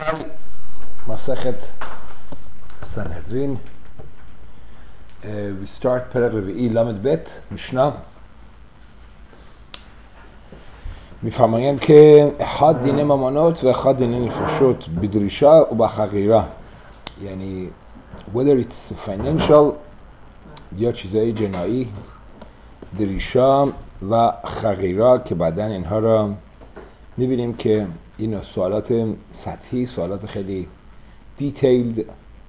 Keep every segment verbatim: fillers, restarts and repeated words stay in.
מסכת סנהדרין. We start פרק רביעי למד ב' משנה. מפרמיים כאחד דיני ממונות ואחד דיני נפשות בדרישה ובחגירה. يعني whether it's financial, להיות שזה ג'נאי, דרישה וחגירה, که بعدن اینها را میبینیم که این سوالات سطحی، سوالات خیلی دیتیلد.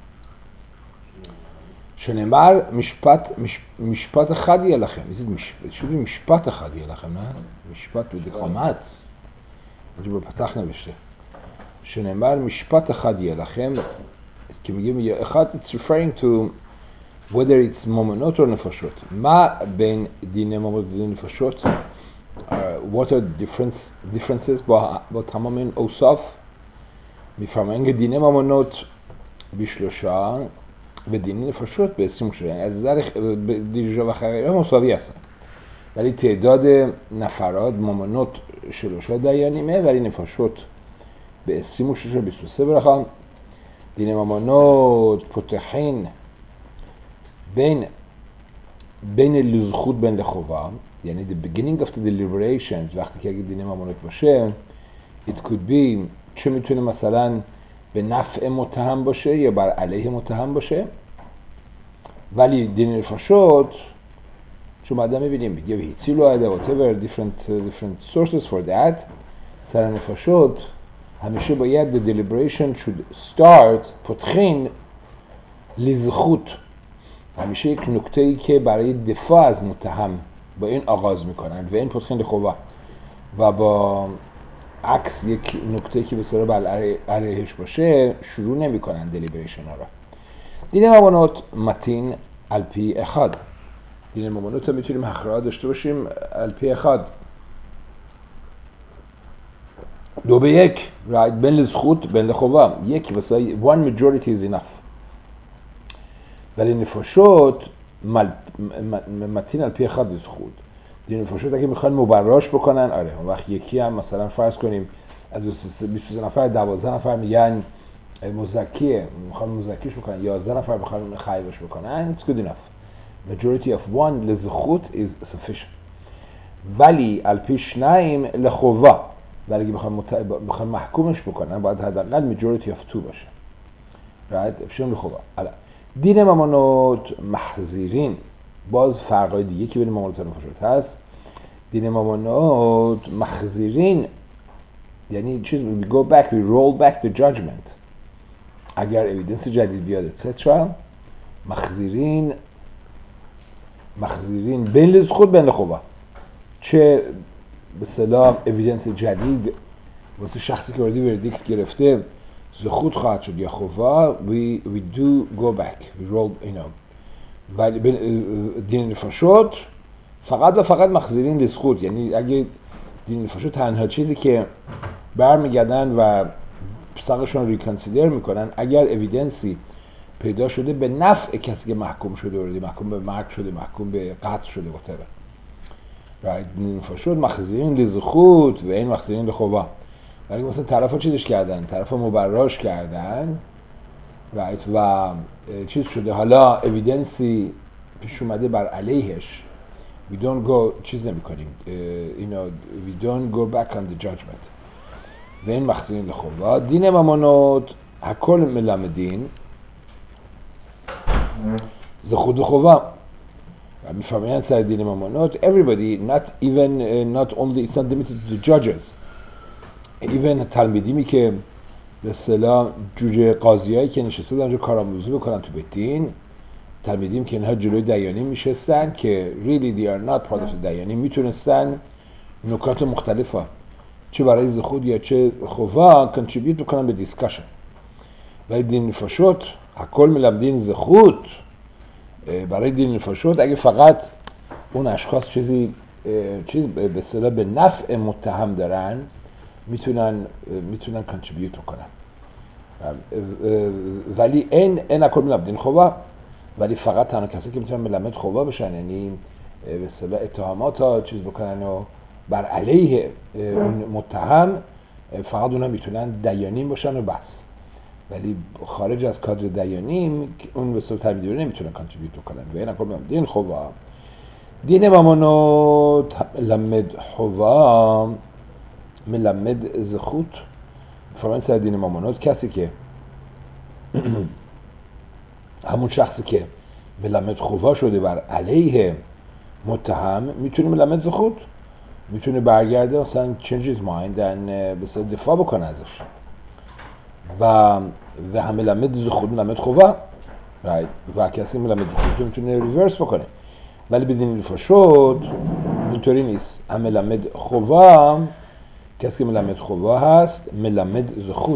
שנאמר משפט משפט אחד יהיה לכם. שוב משפט אחד יהיה לכם, نه؟ משפט בדקומט. اینجا בפתח נوشته. שנאמר משפט אחד יהיה לכם, که میگیم אחד, it's referring to whether it's ממונות or נפשות. מה בין דיני ממונות ודיני נפשות? Uh, what are the difference, differences با, با تمام این اوصاف؟ میفرمایند که دینے ممانوت بیشلوشا و دینے نفشوت به اسم شده، یعنی از نظر دیجا و خیره مساوی هستن، ولی تعداد نفرات ممانوت شلوشا دیانیمه ولی نفشوت به اسم شده بیست و سه برخان. دینے ممانوت پتحین بین بین لزخود بین لخواه، یعنی the beginning of the deliberations وقتی که اگه دینے ممانوت باشه it could be چه میتونه مثلا به نفع متهم باشه یا بر علیه متهم باشه، ولی دینے نفشوت چون بعدا میبینیم میگه هیچیلو عده whatever different, different sources for that. سر نفشوت همیشه باید the deliberation should start پتخین لزخود، همیشه یک نکته‌ای که برای دفاع از متهم با این آغاز میکنن و این پتخین لخواه، و با عکس یک نکته که به صورت بر علیهش باشه شروع نمی کنن دلیبریشن ها را. دینے ممانوت متین الپی اخاد. دینے ممانوت هم میتونیم حقیقا داشته باشیم الپی اخاد، دو به یک، right؟ بین لزخود بین لخواه، یک واسه one majority is enough. ولی نفشوت متین الپی اخاد لزخود. دینے نفشوت اگه میخوان مبراش بکنن، آره اون وقت یکی هم مثلا فرض کنیم از بیست و سه نفر دوازده نفر میگن مزکیه، میخوان مزکیش بکنن، یازده نفر میخوان خیرش بکنن، it's good enough. majority of one لزخوت is sufficient. ولی الپی شنایم لخواه، ولی اگه میخوان مت... میخوان محکومش بکنن باید حداقل majority of two باشه، right؟ افشون لخواه. الان دینے ممانوت محذیرین، باز فرقای دیگه که بین ممانوت و نفشوت هست. دینے ممانوت محذیرین یعنی چیز we go back, we roll back the judgment اگر اویدنس جدید بیاد etc. محذیرین محذیرین بین لزخود بین لخواه، چه به اصطلاح اویدنس جدید واسه شخصی که وردی وردیکت گرفته زخود خواهد شد یا خواه، we, we do go back, we roll, you know. ولی دینے نفشوت فقط و فقط محذیرین لزخود، یعنی اگه دینے نفشوت تنها چیزی که برمیگردن و ساقشون ریکنسیدر میکنن اگر اویدنسی پیدا شده به نفع کسی که محکوم شده وردی، محکوم به مرگ شده، محکوم به قتل شده whatever. right؟ دینے نفشوت محذیرین لزخود و این محذیرین لخواه. ولی مثلا طرفا چیزش کردن، طرفا مبراش کردن right؟ و چیز شده حالا اویدنسی پیش اومده بر علیهش، we don't go چیز نمی کنیم you know we don't go back on the judgment و این محذیرین لخواه. دینے ممانوت هکل ملامدین زخود لخواه. و میفرمایند سر دینے ممانوت everybody, not even uh, not only it's not limited to the judges, even تلمیدیمی که به اصطلاح جوجه قاضیایی که نشسته بودن کارآموزی بکنن تو بیت دین، تلمیدیم که اینها جلوی دیانی میشستن که really they are not part of the دیانی، میتونستن نکات مختلفه چه برای زخود یا چه خواه کنتریبیوت بکنن به دیسکشن. ولی دینے نفشوت هکل ملامدین زخود، برای دینے نفشوت اگه فقط اون اشخاص چیزی چیز به اصطلاح به نفع متهم دارن میتونن میتونن کنتریبیوت بکنن، ولی این این هکل ملامدین خواه، ولی فقط تنها کسی که میتونن ملامت خواه بشن، یعنی به اصطلاح اتهامات ها چیز بکنن و بر علیه متهم، فقط اونا میتونن دیانین باشن و بس. ولی خارج از کادر دیانی اون به صورت تبدیلی نمیتونه کانتریبیوت بکنه. و این اقول دین خوبا دین مامانوت لمد حوا ملمد زخوت فرانس دین مامانوت کسی که همون شخصی که ملمد خوبا شده بر علیه متهم میتونه ملمد زخوت میتونه برگرده مثلا change his mind and بسیار دفاع بکنه ازش و و هم ملمد زخوت ملمد خوبا و کسی ملمد زخوت میتونه ریورس بکنه. ولی بدین دفاع شد اینطوری نیست. هم ملمد خوبا کسی که ملمد خوبا هست ملمد زخوت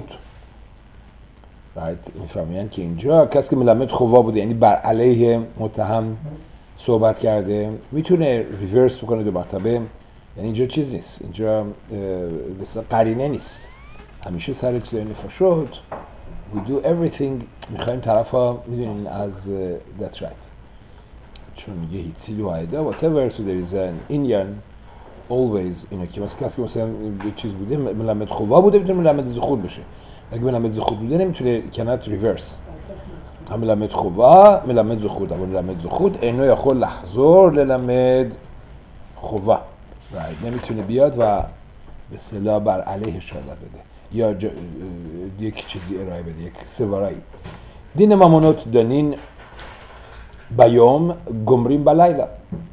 میفهمین که اینجا کسی که ملمد خوبا بوده یعنی بر علیه متهم صحبت کرده میتونه ریورس بکنه دو مرتبه. یعنی اینجا چیز نیست، اینجا قرینه نیست. همیشه سر چیزای نفاع شد we do everything میخوایم طرف ها میدونین از that's right چون میگه هیچی دو هایده whatever so there is an Indian always اینه که مثلا کسی مثلا چیز بوده ملمد خوبا بوده میتونه ملمد زخود بشه. اگه ملمد زخود بوده نمیتونه cannot reverse. هم ملمد خوبا ملمد زخود اما ملمد زخود اینو یا خود لحظور للمد خوبا نمیتونه بیاد و به اصطلاح بر علیه شهادت بده یا ج... یک چیزی ارائه بده، یک سوارایی. دین مامانوت دانین بیوم گمرین بلیلا.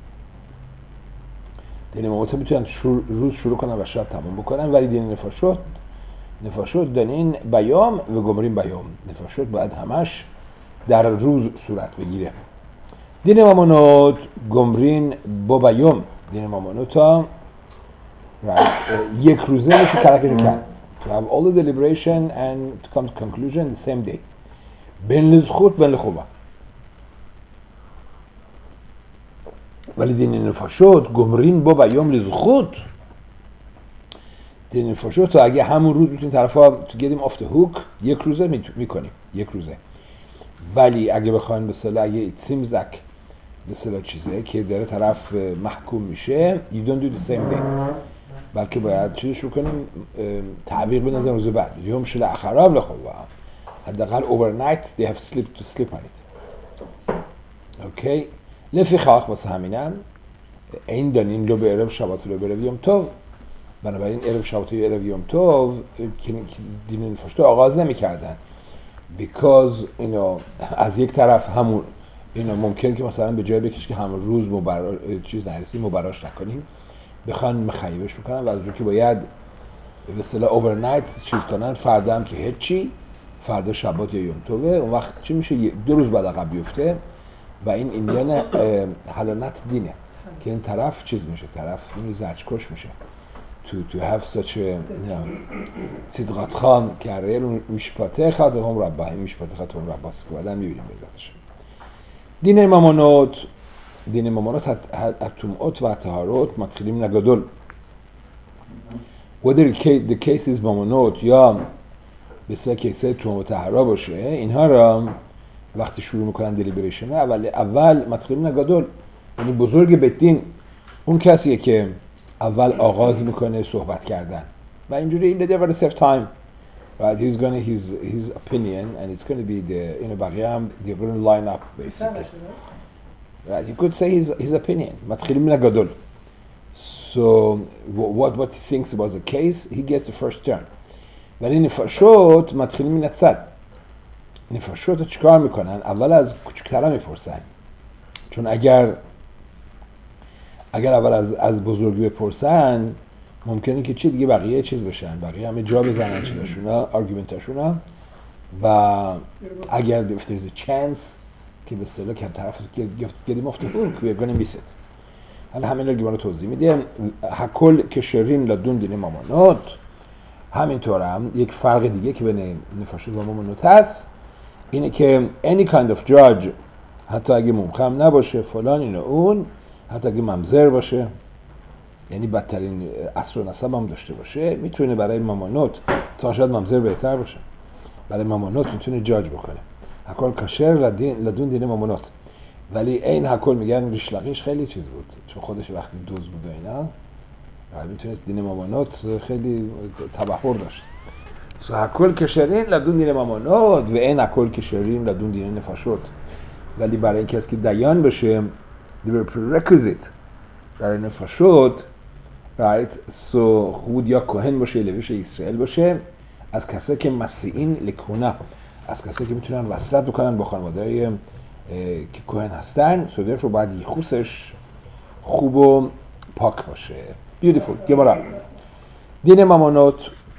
دین مامانوت میتونن شور... روز شروع کنن و شب تمام بکنن. ولی دین نفاشوت نفاشوت دانین بیوم و گمرین بیوم. نفاشوت باید همش در روز صورت بگیره. دین مامانوت گمرین با بیوم. دین مامانوت ها یک روزه میشه ترکش کرد to have all the deliberation and to come to conclusion the same day. بین لزخوت بین لخوبه. ولی دین نفاشوت گمرین با بیوم لزخوت. دین نفاشوت تو اگه همون روز میتونیم طرف ها to get him off the hook یک روزه میکنیم یک روزه. ولی اگه بخواین به صلاح اگه it seems like به صلاح چیزه که داره طرف محکوم میشه you don't do the same day بلکه باید چیزش رو کنیم تعبیر بندازن روز بعد یوم شل اخراب لخوبه حداقل overnight they have slept to sleep on it. اوکی لفی خاک واسه همینم این دانیم لو به عرب شبات لو به عرب یوم توب. بنابراین عرب شبات و عرب یوم توب دین نفاشته آغاز نمی کردن because اینو از یک طرف همون اینو ممکنه که مثلا به جای بکش که همون روز مبرا چیز نرسیم مبراش نکنیم بخوان مخیبش بکنن و از رو که باید به اصطلاح اوورنایت چیز کنن فردا هم که هیچی فردا شبات یا یوم توبه اون وقت چی میشه دو روز بعد عقب بیفته و این ایندیان حلالت دینه که این طرف چیز میشه طرف زجرکش میشه to to have such a صدقات خان که ریل مشپاته خواهد هم ربا این مشپاته خواهد هم ربا که بعدا میبینیم بگذارش. دین مامانوت دین مامانوت التمعات و الطهارات مدخلیم نگدل whether the case is مامانوت یا بسیار کیسه تمام و طهارا باشه اینها را وقتی شروع میکنن دلیبریشن اول اول مدخلیم نگدل یعنی بزرگ بدین اون کسیه که اول آغاز میکنه صحبت کردن و اینجوری این دیگه very safe time right he's gonna his his opinion and it's gonna be the you know بقیه هم they're gonna line up basically right you could say his his opinion مدخلیم نگدل. So what what he thinks about the case he gets the first turn. ولی نفاشوت مدخلیم نتصد نفاشوت چیکار میکنن اول از کوچکترها میپرسن چون اگر اگر اول از از بزرگی بپرسن ممکنه که چی دیگه بقیه چیز بشن بقیه همه جا بزنن چیزاشونا آرگومنتاشونا و اگر if there's a chance که به اصطلاح که طرف گیریم افته بود که بگنیم بیست حالا همین رو گیبانو توضیح میده. هکل که شرین لدون دین مامانوت همینطور هم یک فرق دیگه که بین نفاشوت و مامانوت هست اینه که any kind of judge حتی اگه ممکن نباشه فلان اینو اون حتی اگه ممزر باشه یعنی بدترین اصل و نسب هم داشته باشه میتونه برای مامانوت تا شاید ممزر بهتر باشه برای مامانوت میتونه جاج بکنه. هکل کشر لدون دین مامانوت ولی این هکل میگن ریشلقیش خیلی چیز بود چون خودش وقتی دوز بود اینا میتونه دین مامانوت خیلی تبحر داشت. הכל כשרים לדון דיני ממונות ואין הכל כשרים לדון דיני נפשות. ولی برای اینکه کسی که دیان بشه the prerequisite برای نفشات right so خود یا کهن باشه لویش اسرائیل باشه از کسایی که مسیحین لکونه از کسایی که میتونن وصلت بکنن با خانواده‌های که کهن هستن so therefore باید یخوسش خوب و پاک باشه. beautiful. گمارا دین ممانات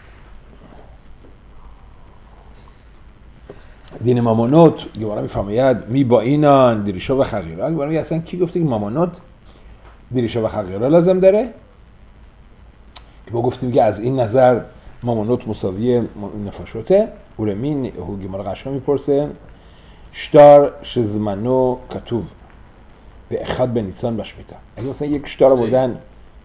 دین ممانات گمارا میفرماید می با اینان دریشا و خغیره. گمارا میگه اصلا کی گفته که ممانات دریشا و خغیره لازم داره؟ که ما گفتیم که از این نظر ممانات مساوی نفشاته. ورمین هو گمارا قشنگ میپرسه شتار شزمنو کتوب به اخد به نیسان بشمیتا. اگه مثلا یک شتار بودن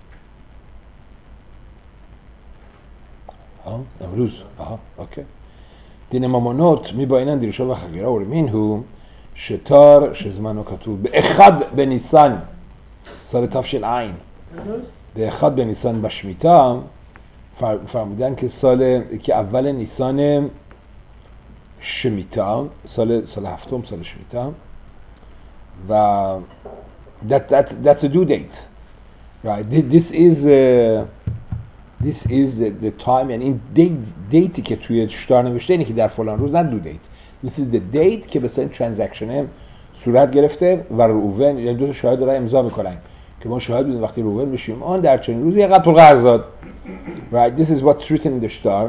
ها امروز آها اوکی دین ممانات می با اینن دریشا و خغیره ورمین هو شتار شزمنو کتوب به اخد به نیسان سال تفشیل عین به اخد به نیسان بشمیتا فرمودن که سال که اول نیسان شمیتا سال سال هفتم سال شمیتا و that that that's a due date right this is uh, this is the, the time یعنی این دیتی که توی شتار نوشته اینه که در فلان روز نه due date this is the date که مثلا ترانزکشن صورت گرفته و روون یعنی دو تا شاهد داره امضا میکنن که ما شاهد بودیم وقتی روون بشیم آن در چنین روزی یقدر پول قرض داد right this is what's written in the star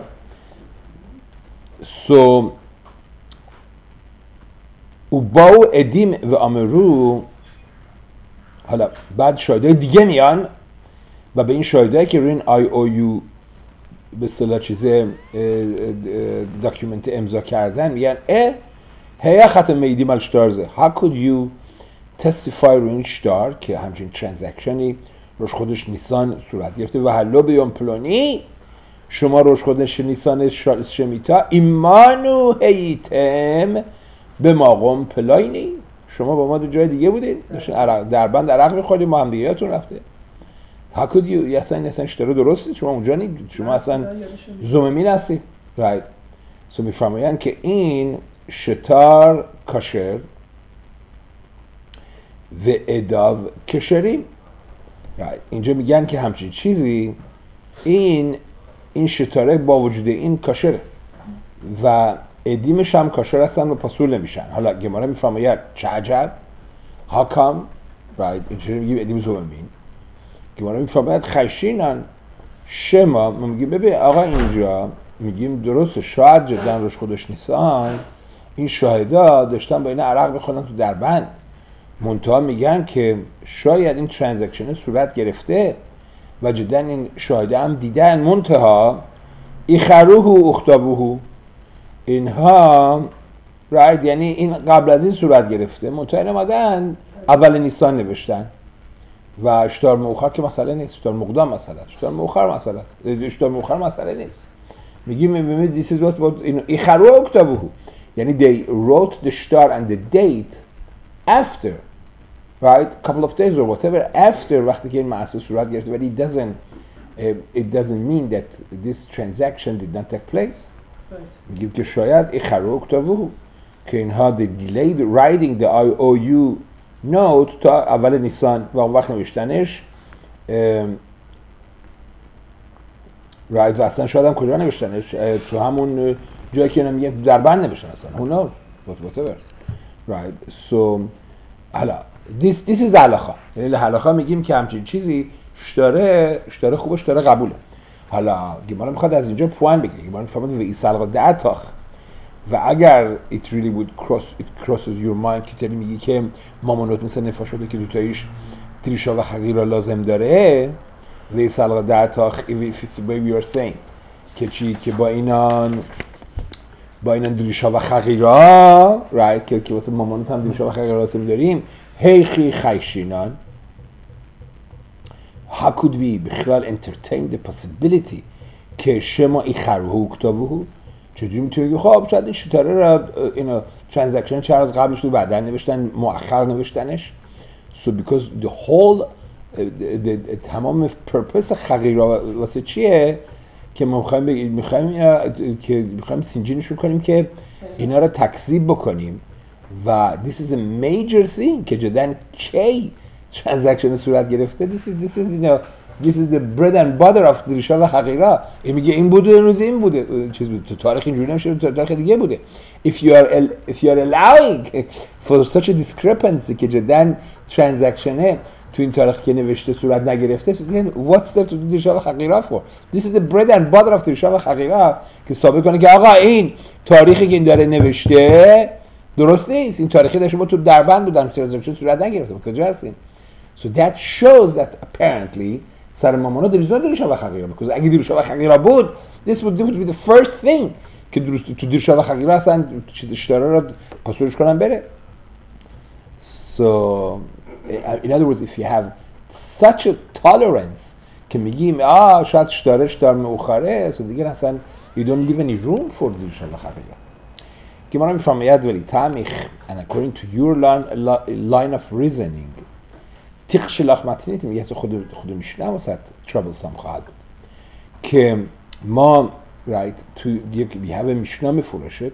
so و باو ادیم و امرو حالا بعد شاهدای دیگه میان و به این شاهدایی که روی این آی او یو به اصطلاح چیز داکیومنت امضا کردن میگن اه هیا ختم میدیم الشتارزه how could you testify روی این شتار که همچین ترانزکشنی روش خودش نیسان صورت گرفته و حالا به یوم پلانی شما روش خودش نیسان شمیتا ایمانو هیتم به ماقم پلاینی شما با ما دو جای دیگه بودین داشتین عرق در بند عرق می‌خوردین ما هم دیگه یادتون رفته how could you اصلا اصلا اشترا درسته شما اونجا نید شما اصلا زوممین هستی right so میفرمایند که این شتار کاشر و اداو کشریم right. اینجا میگن که همچین چیزی این این شتاره با وجود این کاشر و ادیمش هم کاشر هستن و پاسول نمیشن. حالا گماره میفرماید چه عجب how come right اینجا میگیم ادیم زوممین گماره میفرماید خشینن شما ما میگیم ببین آقا اینجا میگیم درسته شاید جدا روش خودش نیستن این شاهدا داشتن با این عرق بخونن تو دربند منتها میگن که شاید این ترانزکشن صورت گرفته و جدا این شاهده هم دیدن منتها ایخروه و اختابوه اینها راید یعنی این قبل از این صورت گرفته منتها این آمدن اول نیسان نوشتن و اشتار مؤخر که مسئله نیست اشتار مقدم مسئله اشتار مؤخر مسئله اشتار مؤخر مسئله نیست میگیم میبینید this is what what ایخروه و اختابوه یعنی they wrote the star and the date after right couple of days or whatever after وقتی که این معصه صورت گرفته ولی it doesn't uh, it doesn't mean that this transaction did not take place میگیم که شاید ایخروه اکتابوه که اینها they delayed writing the آی او یو note تا اول نیسان و اون وقت نوشتنش right و اصلا شاید هم کجا نوشتنش تو همون جایی که نمیگیم در بند نوشتن اصلا who knows whatever right so حالا this, this is حلاخا یعنی حلاخا میگیم که همچین چیزی شتاره شتاره خوبه شتاره قبوله. حالا گمارا میخواد از اینجا پوان بگه گمارا میفهمد و ایسالقا دعتاخ و اگر it really would cross it crosses your mind که تلی میگی که مامانوت مثل نفا شده که دوتاییش تریشا و خغیر را لازم داره و ایسالقا دعتاخ if it's the way we are saying که چی که با اینان با اینان دریشا و خغیرا right که که واسه مامانوت هم دریشا و خغیرا لازم داریم هیخی خیشینان how could we بخلال entertain the possibility که شما ای خروه اکتابوه چجوری میتونی خب شاید این شتاره را اینا ترانزکشن چهار از قبلش رو بعدا نوشتن مؤخر نوشتنش so because the whole the, the, the, تمام purpose خغیرا واسه چیه که ما میخوایم بگیم میخوایم که میخوایم سینجینشون کنیم که اینا رو تکذیب بکنیم و this is a major thing که جدن کی ترانزکشن صورت گرفته. this is this is you know this is the bread and butter of دریشا و حقیقه. این میگه این بوده روز این بوده چیز بود تو تاریخ اینجوری نمیشه تو تاریخ دیگه بوده. if you are if you are allowing for such a discrepancy که جدن ترانزکشنه تو این تاریخ که نوشته صورت نگرفته what's there to دریشا و حقیقه for. this is the bread and butter of دریشا و حقیقه که ثابت کنه که آقا این تاریخی که این داره نوشته درست نیست. این تاریخی داشت ما تو دربند بودن ترانزکشن صورت نگرفته کجا هستین. so that shows that apparently سر مامانا دریشا دریشا و حقیقه because اگه دریشا و حقیقه بود this would be the first thing که درست تو دریشا و حقیقه اصلا چیز اشتاره رو پاسورش کنن بره. so in other words if you have such a tolerance که میگیم آه شاید اشتاره اشتار مؤخره so دیگه اصلا you don't leave any room for دریشا و حقیقه. گمارا میفرماید ولی تامیخ and according to your line, line of reasoning تیخ شلاخ متنیت میگه خود خود میشنه واسه troublesome خواهد بود که ما right تو یک بیهوه میشنه میفروشد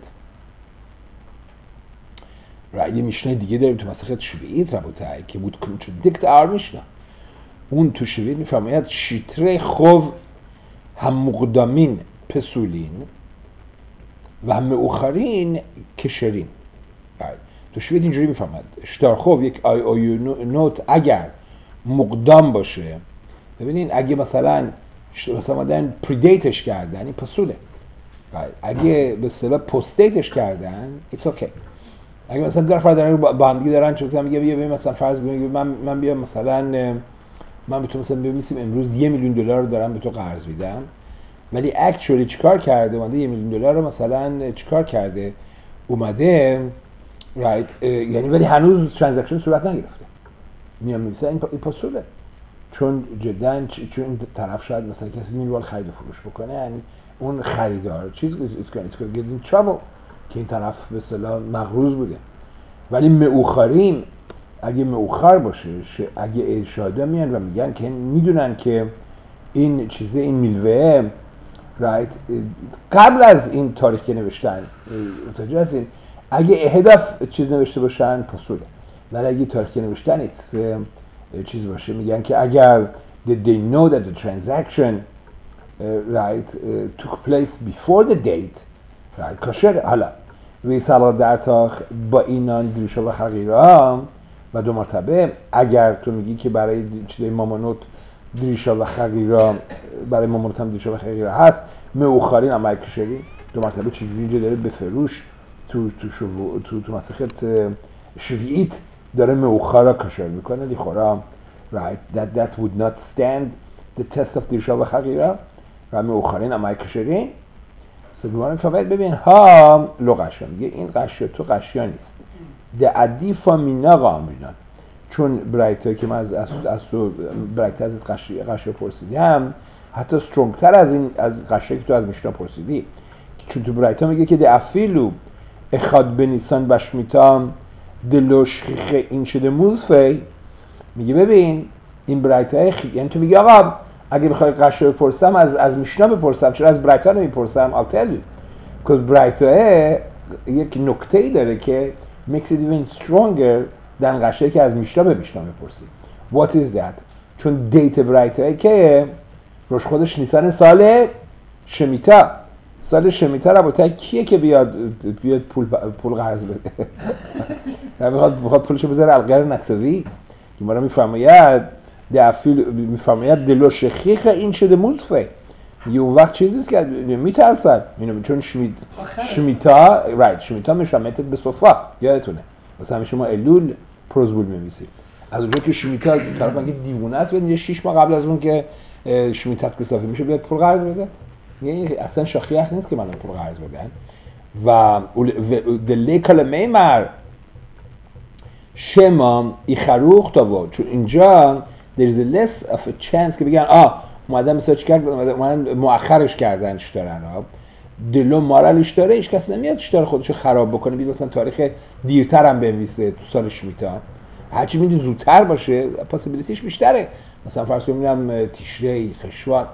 right یه میشنه دیگه داریم تو مسخت شبیعیت ربوتای که بود contradict our میشنه. اون تو شبیعیت میفرماید شیطره خوب هم مقدمین پسولین و هم مؤخرین کشرین. تو شوید اینجوری میفهمد اشتار خوب یک آی آی نوت اگر مقدم باشه ببینین اگه مثلا مثلا مدن پریدیتش کردن این پسوله. اگه به اصطلاح پستیتش کردن ایتس اوکی. اگه مثلا در فرض دارن با هم دیگه دارن چون میگه بیا مثلا فرض کنید من من بیام مثلا من به تو مثلا بمیسیم امروز یه میلیون دلار رو دارم به تو قرض میدم ولی اکچولی چیکار کرده اومده یه میلیون دلار رو مثلا چیکار کرده اومده رایت یعنی ولی هنوز ترانزکشن صورت نگرفته میام میگه این پاسوله چون جدا چون طرف شاید مثلا کسی میلیون خرید فروش بکنه یعنی اون خریدار چیز it's going to get in trouble که این طرف به اصطلاح مغروض بوده. ولی مؤخرین اگه مؤخر باشه اگه شاهدا میان و میگن که میدونن که این چیزه این میلوه رایت قبل از این تاریخ که نوشتن متوجه هستین اگه هدف چیز نوشته باشن پاسوله ولی اگه تاریخ که نوشتن چیز باشه میگن که اگر they know that the transaction uh, right uh, took place before the date right کاشر. حالا وی سلام در تا با اینان دریشا و حقیقه و دو مرتبه اگر تو میگی که برای چیزای مامانوت دریشا و حقیقه برای مامانوت هم دریشا و حقیقه هست مؤخرین هم کشری دو مرتبه چیزی اینجا داره به فروش تو تو شو تو تو مسخت شویعیت داره مؤخرا کشر میکنه لیخورا right that that would not stand the test of دریشا و حقیقه و مؤخرین هم کشری. سگوان فقط ببین ها لغش میگه این قشیا تو قشیا نیست ده عدیفا مینا قامرینا چون برایتایی که من از از تو برایت از قشیا قشیا پرسیدم حتی سترونگتر از این از قشیا که تو از میشنا پرسیدی چون تو برایتا میگه که ده افیلو اخاد بنیسان بشمیتام دلوش این شده موزفی میگه ببین این برایتای خی... یعنی تو میگه آقا اگه بخوای قشیا بپرسم از از میشنا بپرسم چرا از برایتا نمیپرسم آتلی because برایتای یک نکته‌ای داره که makes it even stronger than قشایی که از میشنا به میشنا بپرسی. what is that چون دیت برایتای که روش خودش نیسان سال شمیتا سال شمیتا رو با کیه که بیاد بیاد پول پول قرض بده نمیخواد بخواد پولشو بذاره القر نکسوی که ما رو میفرماید دفیل میفرماید دلو شخیخ این شده موزفه یه وقت چیزی که میترسد اینو چون شمیت شمیتا رایت شمیتا میشمتت به صفا یادتونه مثلا شما الول پروزبول می‌نویسید از اونجا که شمیتا طرف مگه دیوونه است یه شش ماه قبل از اون که شمیتا گستافی میشه بیاد پول قرض بده یعنی اصلا شاخی هست نیست که من پول قرض بدن و دلی کلمه مر شما ایخروخ تا بود چون اینجا there is a less of a chance که بگن آه اومدن مثلا چیکار اومدن مؤخرش کردن اشترن ها دلو مارالش داره هیچ کس نمیاد اشتر خودشو خراب بکنه بید مثلا تاریخ دیرتر هم بنویسه تو سال شمیتا هرچی میدونی زودتر باشه پاسیبیلیتیش بیشتره مثلا فرض کنیم تیشری خشوار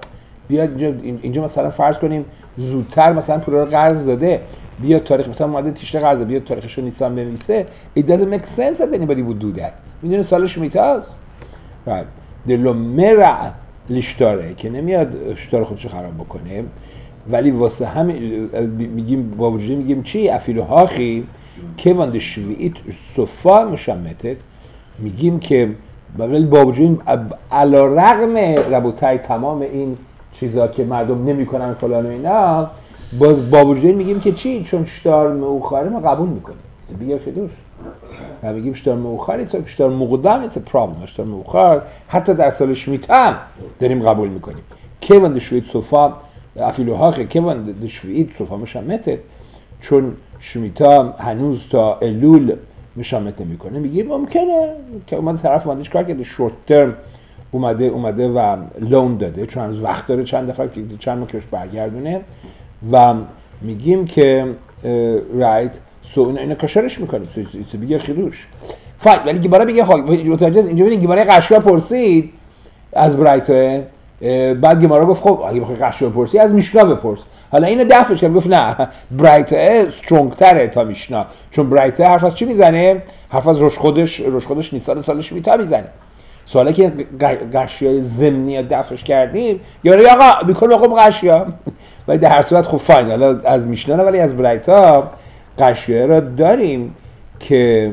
بیاد اینجا اینجا مثلا فرض کنیم زودتر مثلا پول رو قرض داده، بیاد تاریخ مثلا اومده تیشه قرض بیاد تاریخش رو نیسان بنویسه. It doesn't make sense that anybody would do that. میدونه سالش میتاست. right. دلو مرع لیشتاره که نمیاد اشتار خودشو خراب بکنه، ولی واسه همین میگیم با وجود میگیم چی افیلو هاخی که وند شویت صفا مشمتت، میگیم که ولی با وجود علا رغم ربوتای تمام این چیزا که مردم نمیکنن فلان و اینا، باز با وجود میگیم که چی چون شتار مؤخره ما قبول میکنیم دیگه فدوش ما میگیم شتار مؤخره تا شتار مقدم it's a problem. شتار مؤخر حتی در سال شمیت هم داریم قبول میکنیم که وند شویت صفا افیلوها که وند شویت صفا مشمته، چون شمیتا هنوز تا الول مشامت نمیکنه. میگیم ممکنه که اومده طرف اومدهش کار کرده شورت ترم اومده اومده و لون داده چون هنوز وقت داره چند دفعه چند ماه کش برگردونه و میگیم که رایت سو اینا اینا کشرش میکنه سو بگه خیلوش فاید. ولی گیباره بگه خواهی اینجا ببینید گیباره قشوه پرسید از برایتو، بعد گیباره گفت خب اگه بخوای قشوه پرسی از میشنا بپرس. حالا اینو دفعش کرد گفت نه برایتو سترونگ تره تا میشنا، چون برایتو حرف از چی میزنه؟ حرف از روش خودش روش خودش نیسان سالش میتا میزنه. سوالی که قشیای ضمنی دفعش کردیم یعنی آقا بیکن آقا قشیا، ولی در هر صورت خب فاین. حالا از میشنا ولی از برایتا قشیای را داریم که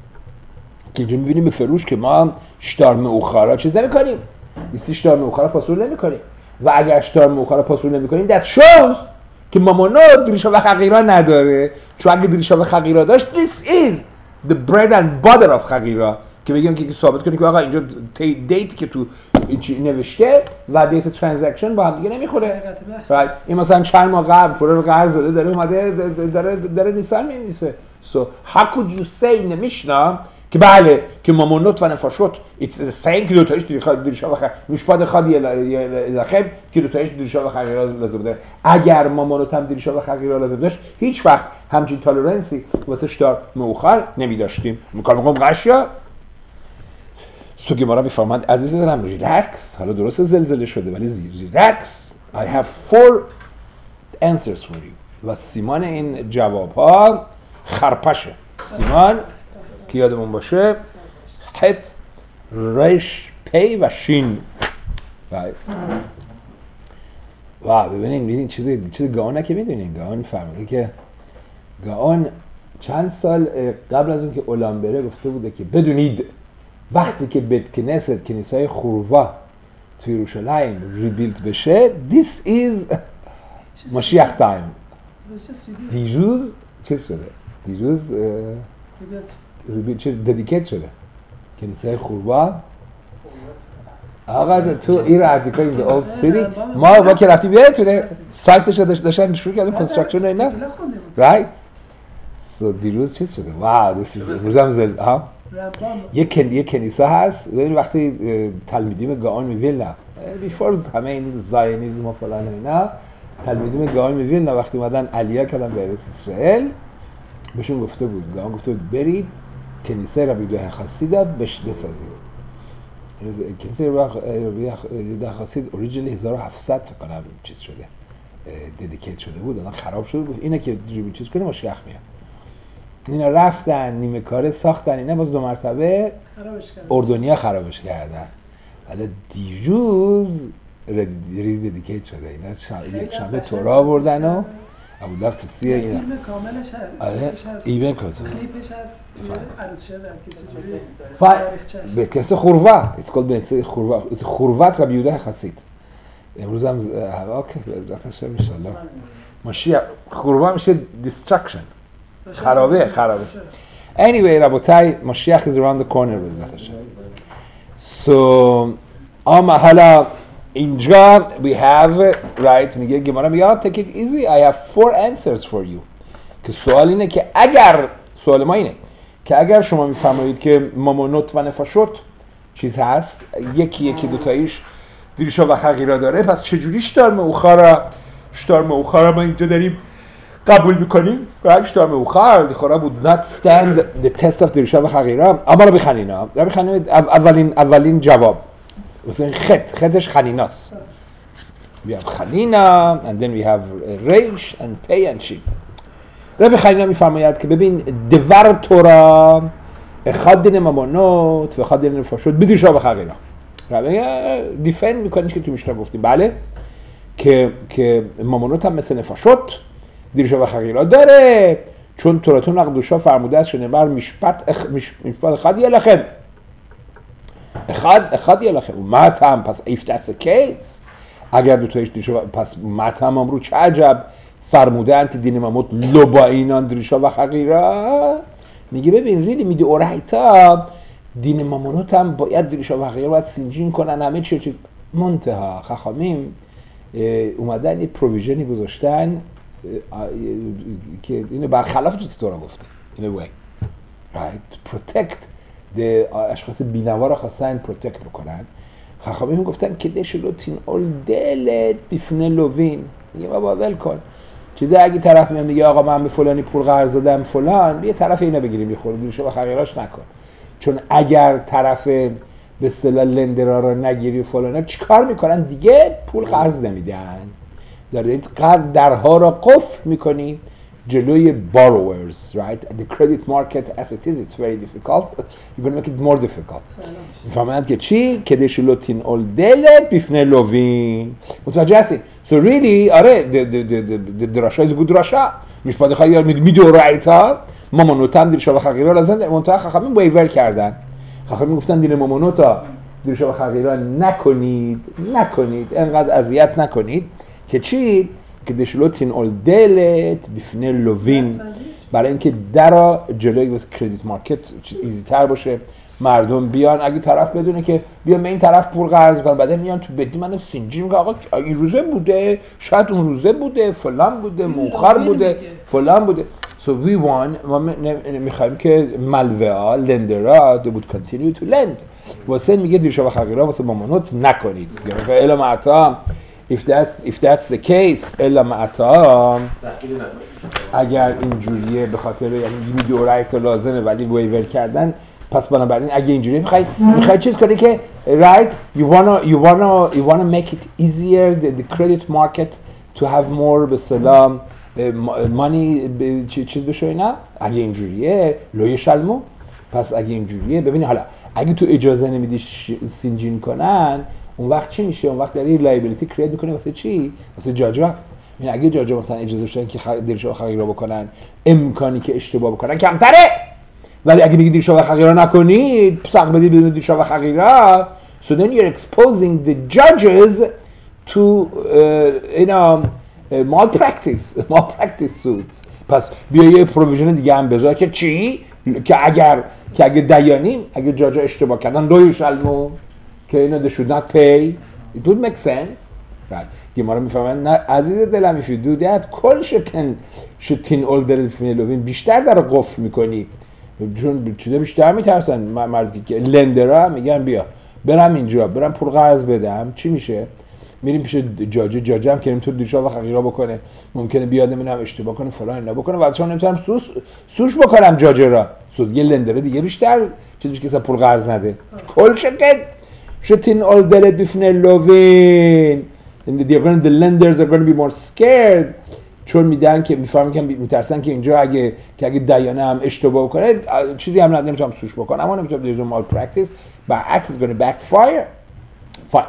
که اینجا میبینیم به فروش که ما شتار مؤخرا چیز نمی کنیم، نیستی شتار مؤخرا پاسول نمی کنیم و اگر شتار مؤخرا پاسول نمی کنیم that shows که مامانا دریشا و خقیرا نداره، چون اگه دریشا و خقیرا داشت this is the bread and butter of خقیرا که بگیم که ثابت کنیم که آقا اینجا دیتی که تو نوشته و دیت ترانزکشن با هم دیگه نمیخوره. right. این مثلا چند ماه قبل پول رو قرض داده داره اومده داره داره نیسان می‌نویسه. so how could you say نمیشنا که بله که مامونوت و نفاشوت سعی که دو تایش دریشا و خقیرا میشپاد خادی لخم که دو تایش دریشا و خقیرا لازم داره. اگر مامونوت هم دریشا و خقیرا لازم داشت هیچ وقت همچین تالرنسی واسه شتار مؤخر نمی داشتیم. میگم میگم قشیا سوگی ما را میفهمند عزیز دارم ریلکس. حالا درست زلزله شده ولی ریلکس. I have four answers for you. و سیمان این جواب ها خرپشه. سیمان که یادمون باشه حت ریش پی و شین. و ببینید ببینید چیزی چیزی گاونه که میدونین گاون فرموده که گاون چند سال قبل از اون که اولان بره گفته بوده که بدونید وقتی که بیت کنست کنیسای خوروا توی یروشلایم ریبیلد بشه this is مشیخ تایم. دیروز چه شده؟ دیروز ریبیلد چه ددیکیت شده کنیسای خوروا. آقا تو ایرادیکا این اول سیتی ما با که رفتی بیاد توی سایتش داشتن شروع کردن کنستراکشن و اینا رایت. سو دیروز چه شده؟ واو روزم زل ها یک کن یک کنیسه هست ببین وقتی تلمیدیم گاون میویل نه بیفور همه این زاینیسم و فلان اینا تلمیدیم گاون میویل نه وقتی اومدن علیه کردن به اسرائیل بهشون گفته بود گاون گفته بود برید کنیسه ربیعه خاصیدا بش بسازید. کنیسه ربیعه خاصید اوریجینال هزار و هفتصد کنم چیز شده ددیکیت شده بود الان خراب شده بود. اینه که ریبی چیز کنه مشیخ میاد. اینا رفتن نیمه کاره ساختن اینا باز دو مرتبه اردنیا خرابش کردن. حالا دیروز ریز دیکیت شده اینا یک شنبه تورا آوردن و ابوالله تفسیر اینا فیلم کاملش هست. آره ایون کد کلیپش هست به کسی خوروا اسکول به کسی خوروا خوروات و بیوده خاصید. امروز هم هوا که دفعه ان شاء الله ماشی خوروا میشه دیستراکشن خرابه خرابه. anyway ربوتای مشیخ is around the corner بزنش. so اما حالا اینجا we have right میگه گمارا میگه take it easy I have four answers for you. که سوال اینه که اگر سوال ما اینه که اگر شما میفرمایید که مامونوت و نفاشوت چیز هست یکی یکی دوتاییش دیریشا و خقیرا داره پس چجوری شتار مؤخرا شتار مؤخرا ما اینجا داریم قبول میکنیم و شتار مؤخر خورا بود not stand the test of دیریشا و خقیرا. اما رو بخنینا رو بخنیم اولین اولین جواب مثلا خط خطش خنیناست we have Chanina, and then we have Reish and Pei and Shin. رب خلینا میفرماید که ببین دوار تورا اخاد دین ممانوت و اخاد دین نفاشوت بدیشا و خغیرا دیفند میکنیش که تو میشنا گفتیم بله که که ممانوت هم مثل نفاشوت دیرشا و خغیرا داره چون توراتون اقدوشا فرموده است شنه بر مشپت اخ مشپت اخاد یه لخم اخاد اخاد یه لخم ماتم پس ایفتست که اگر دو تایش دیرشا پس ماتم امرو چه عجب فرموده انت دین مموت لبا اینان دریشا و حقیرا میگه ببین ریلی میده اورایتا دین ممونوت هم باید دریشا و حقیرا باید سینجین کنن همه چی چی منتها خخامیم اومدن یه پروویژنی گذاشتن که اینو برخلاف چیزی تو را گفته in a way right protect the اشخاص بینوا را خواستن پروتکت بکنن خخامیم گفتن که دشلو تین اول دلت بفنه لوین میگه بابا ول کن چیزه اگه طرف میاد میگه آقا من به فلانی پول قرض دادم فلان یه طرف اینو بگیریم میخوره دیرشو و خریراش نکن چون اگر طرف به اصطلاح لندرها رو نگیری فلانا چیکار میکنن دیگه پول قرض نمیدن دارید قرض درها رو قفل میکنی جلوی borrowers right the credit market as it is it's very difficult you're going to make it more difficult میفهمند که چی کده شلوتین اول دلت بیفنه لوین متوجه هستید so really آره دراشا is good دراشا میشپاده خواهی میدو رایتا مامانوتا هم دیرشا و خقیرا لازم منطقه خخامین ویور کردن خخامین گفتن دین مامانوتا دیرشا و خقیرا نکنید نکنید انقدر اذیت نکنید که چی که دشلوتین اول دلت بفنه لوین برای اینکه درا جلوی کردیت مارکت ایزی تر باشه مردم بیان اگه طرف بدونه که بیان به این طرف پول قرض کنن بعد میان تو بدی منو سینجی میگه آقا این روزه بوده شاید اون روزه بوده فلان بوده موخر بوده فلان بوده so we want ما میخوایم که ملوها لندرها they would continue to lend واسه میگه دیرشا و خقیرا واسه مامانوت نکنید الا معتا if that's if that's the case الا معتا اگر اینجوریه به خاطر یعنی میدورایت لازمه ولی ویور کردن پس بنابراین اگه اینجوری میخوای میخوای چیز کنی که right you wanna you wanna you wanna make it easier the, the credit market to have more به سلام money چیز بشه اینا اگه اینجوریه لوی شلمو پس اگه اینجوریه ببینی حالا اگه تو اجازه نمیدی سینجین کنن اون وقت چی میشه اون وقت داری لایبیلیتی کریت میکنی واسه چی واسه جاجا یعنی اگه جاجا مثلا اجازه شدن که دیرشا و خقیرا بکنن امکانی که اشتباه بکنن کمتره ولی اگه بگی دیرشا و خقیرا نکنید سق بدی بدون دیرشا و خقیرا so then you're exposing the judges to uh, you know uh, malpractice malpractice suits پس بیا یه پروویژن دیگه هم بذار که چی که اگر که اگه دیانیم اگه جاجا اشتباه کردن دوی شلمو که اینا they should not pay it would make sense right گمارا میفهمن نه عزیز دلم if you do that کل شکن شتین اولدر فنلوین بیشتر در قفل میکنی چون چیزا بیشتر میترسن مردی که لندرها میگن بیا برم اینجا برم پول قرض بدم چی میشه میریم پیش جاجه جاجه هم که اینطور دیرشا و خقیرا بکنه ممکنه بیاد نمیدونم اشتباه کنه فلان اینا بکنه و چون نمیتونم سوس سوش بکنم جاجه را سود یه لندره دیگه بیشتر چیزی که پول قرض نده کل شکن شتین اولدر بفنه لوین they're going to the lenders are going to be more scared چون میدن که میفهمن که میترسن که اینجا اگه که اگه دیانه هم اشتباه کنه چیزی هم نمیتونم سوش بکنم اما نمیتونم there's no malpractice but actually going to backfire fine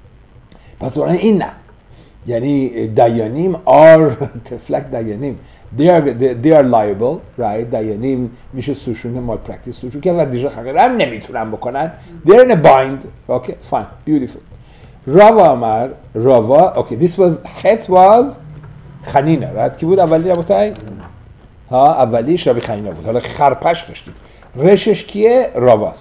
پس اون این نه یعنی دیانیم are تفلک دیانیم they are they, they are liable right دیانیم میشه سوشون malpractice سوشون که اگر دیجا خقیره هم نمیتونن بکنن they're in a bind okay fine beautiful راوا امر راوا okay this was خط was خنینه right کی بود اولی رابطه ها اولیش رابی خنینه بود حالا خرپش داشتیم رشش کیه راواست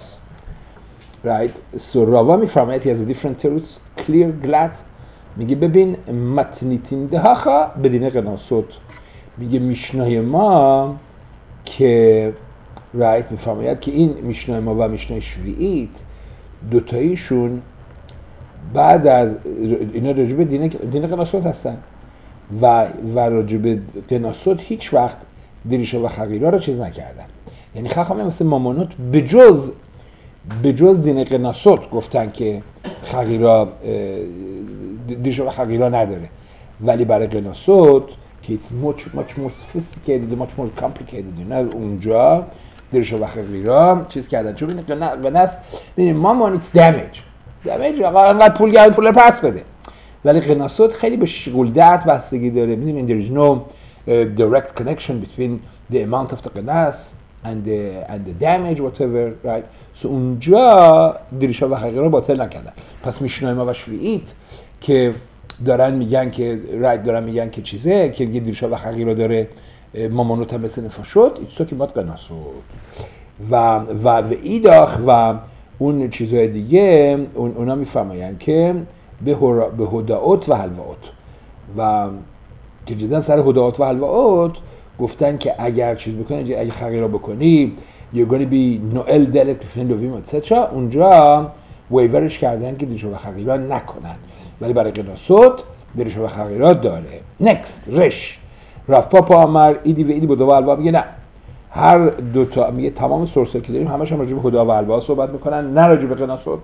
right so راوا میفرماید he has a different truth clear glass میگه ببین متنیتین دهاخا بدین قناسوت میگه میشنای ما که right میفرماید که این میشنای ما و میشنای شویعیت دوتاییشون بعد از اینا راجب دین دین قناسوت هستن و و راجب قناسوت هیچ وقت دیرشا و خقیرا رو چیز نکردن یعنی خخامه مثل مامانوت بجز بجز دین قناسوت گفتن که خقیرا دیرشو و حقیرا نداره، ولی برای قناسوت که it's much much more sophisticated much more complicated نه اونجا دیرشو و حقیرا چیز کردن، چون این قناس ببین مامان it's damage damage آقا انقدر پول گرد پول پس بده، ولی قناسوت خیلی به شغلدرت بستگی داره. میدونین there is no uh, direct connection between the amount of the قناس and the and the damage whatever right. so اونجا دیرشا و حقیقا باطل نکردن. پس میشنای ما و شویعیت که دارن میگن که رایت دارن میگن که چیزه که یه دیرشا و حقیقا داره مامانوت هم مثل نفاشد ایتسو که باید قناسوت و و و ایداخ و اون چیزهای دیگه اون اونا میفرماین که به به هداوت و حلوات و که جدا سر هداوت و حلوات گفتن که اگر چیز بکنی اگه حقیقا بکنی you're going to be noel delet between lovim et cetera اونجا ویورش کردن که دیرشو و حقیقا نکنن، ولی برای قناسوت دیرشو و حقیقا داره. next رش رفت پاپا امر ایدی و ایدی بودا و الوا میگه نه هر دوتا میگه تمام سورسایی که داریم همش هم راجع به هدا و الوا صحبت میکنن نه راجع به قناسوت.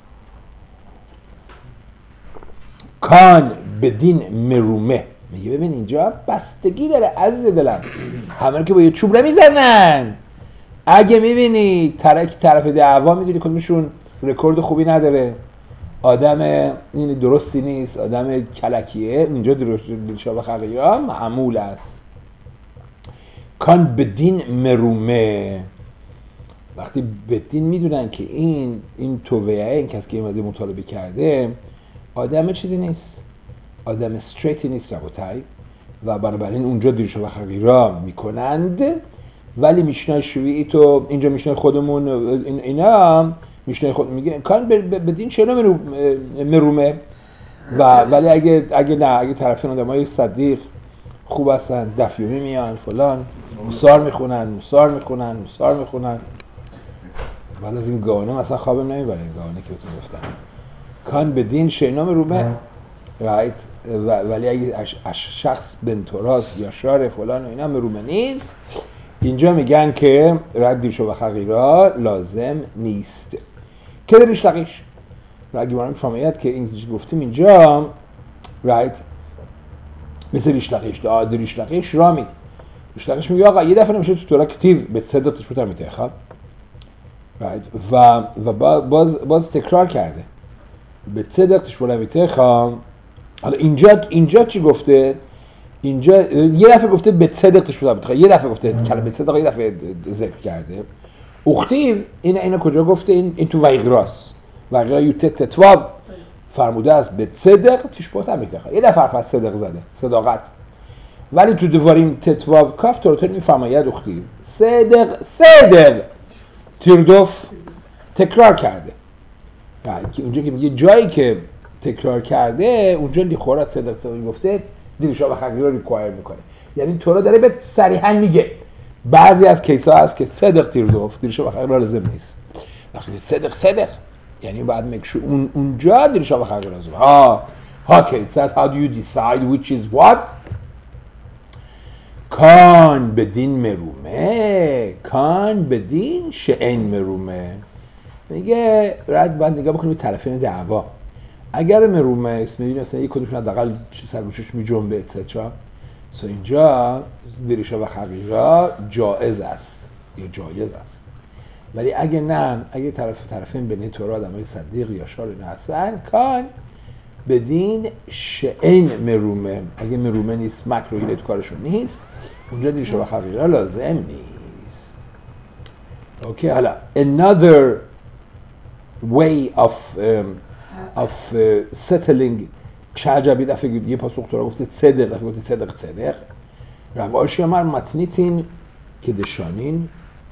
کان بدین مرومه میگه ببین اینجا بستگی داره عزیز دلم، همه که با یه چوب نمیزنن. اگه میبینی طرف طرف دعوا میدونی کدومشون رکورد خوبی نداره، آدم این درستی نیست، آدم کلکیه، اینجا دیرشو و حقیقا معمول است. کان بدین مرومه وقتی بدین میدونن که این این توبیعه این کسی که اومده مطالبه کرده آدم چیزی نیست، آدم استریتی نیست ربوتای و بنابراین اونجا دیرشو و حقیقا میکنند. ولی میشنای شویعی تو اینجا میشنای خودمون این اینا میشنای خود میگه کان بدین چرا مرومه و ولی اگه اگه نه اگه طرفین آدمای صدیق خوب هستن دفیومی میان فلان مصار میخونن مصار میخونن مصار میخونن ولی از این گانه مثلا خوابم نمیبره این گانه که بهتون گفتم کان بدین شینام رومه رایت ولی اگه شخص بنتوراس یا شار فلان و اینا مرومه نیست اینجا میگن که رد دیرشو و حقیقا لازم نیست. که ریش لقیش رگی بارم فرماید که این گفتیم اینجا رایت مثل ریش لقیش دا ریش لقیش رامی ریش لقیش میگه آقا یه دفعه نمیشه تو تورا کتیب به صدق تشبیه میته خواب رایت و و باز باز تکرار کرده به صدق تشبیه میته خواب. حالا اینجا اینجا چی گفته؟ اینجا یه دفعه گفته به صدق تشبیه میته، یه دفعه گفته کلمه صدق، یه دفعه ذکر کرده. اختیو این اینا کجا گفته؟ این این تو ویقراس ویقرا یوت تتواب فرموده است به صدق تشبیه میته خواب. یه دفعه حرف از صدق زده صداقت، ولی تو دواریم تتواب کاف تو رو میفرماید اختیو صدق صدق تیردوف تکرار کرده. یعنی اونجا که میگه جایی که تکرار کرده اونجا لیخورا صدق تو گفته دیرشو و حقیقا رو ریکوایر میکنه، یعنی تو رو داره به صریحا میگه بعضی از کیس ها هست که صدق تیردوف دیرشو و حقیقا لازم نیست. وقتی صدق صدق یعنی بعد میگه اون اونجا دیرشو و حقیقا لازم. ها ها کیس هست how do you decide which is what؟ کان بدین مرومه کان بدین شئین مرومه میگه رد باید نگاه بکنیم طرفین دعوا. اگر مرومه است میبینی اصلا یک کدومشون حداقل سرگوشش میجنبه اتسچا سو اینجا دیرشو و حقیقا جایز است یا جایز است. ولی اگه نه اگه طرف طرفین بین تو آدمای صدیق یا شار هستن کان بدین شئین مرومه اگه مرومه نیست مکروهی تو کارشون نیست اونجا دیرشو و حقیقا لازم نیست. اوکی حالا another way of um, of uh, settling چه عجبی دفعه یه پاسخ تو را گفته صدق دفعه گفته صدق صدق رواشی امر متنیتین که دشانین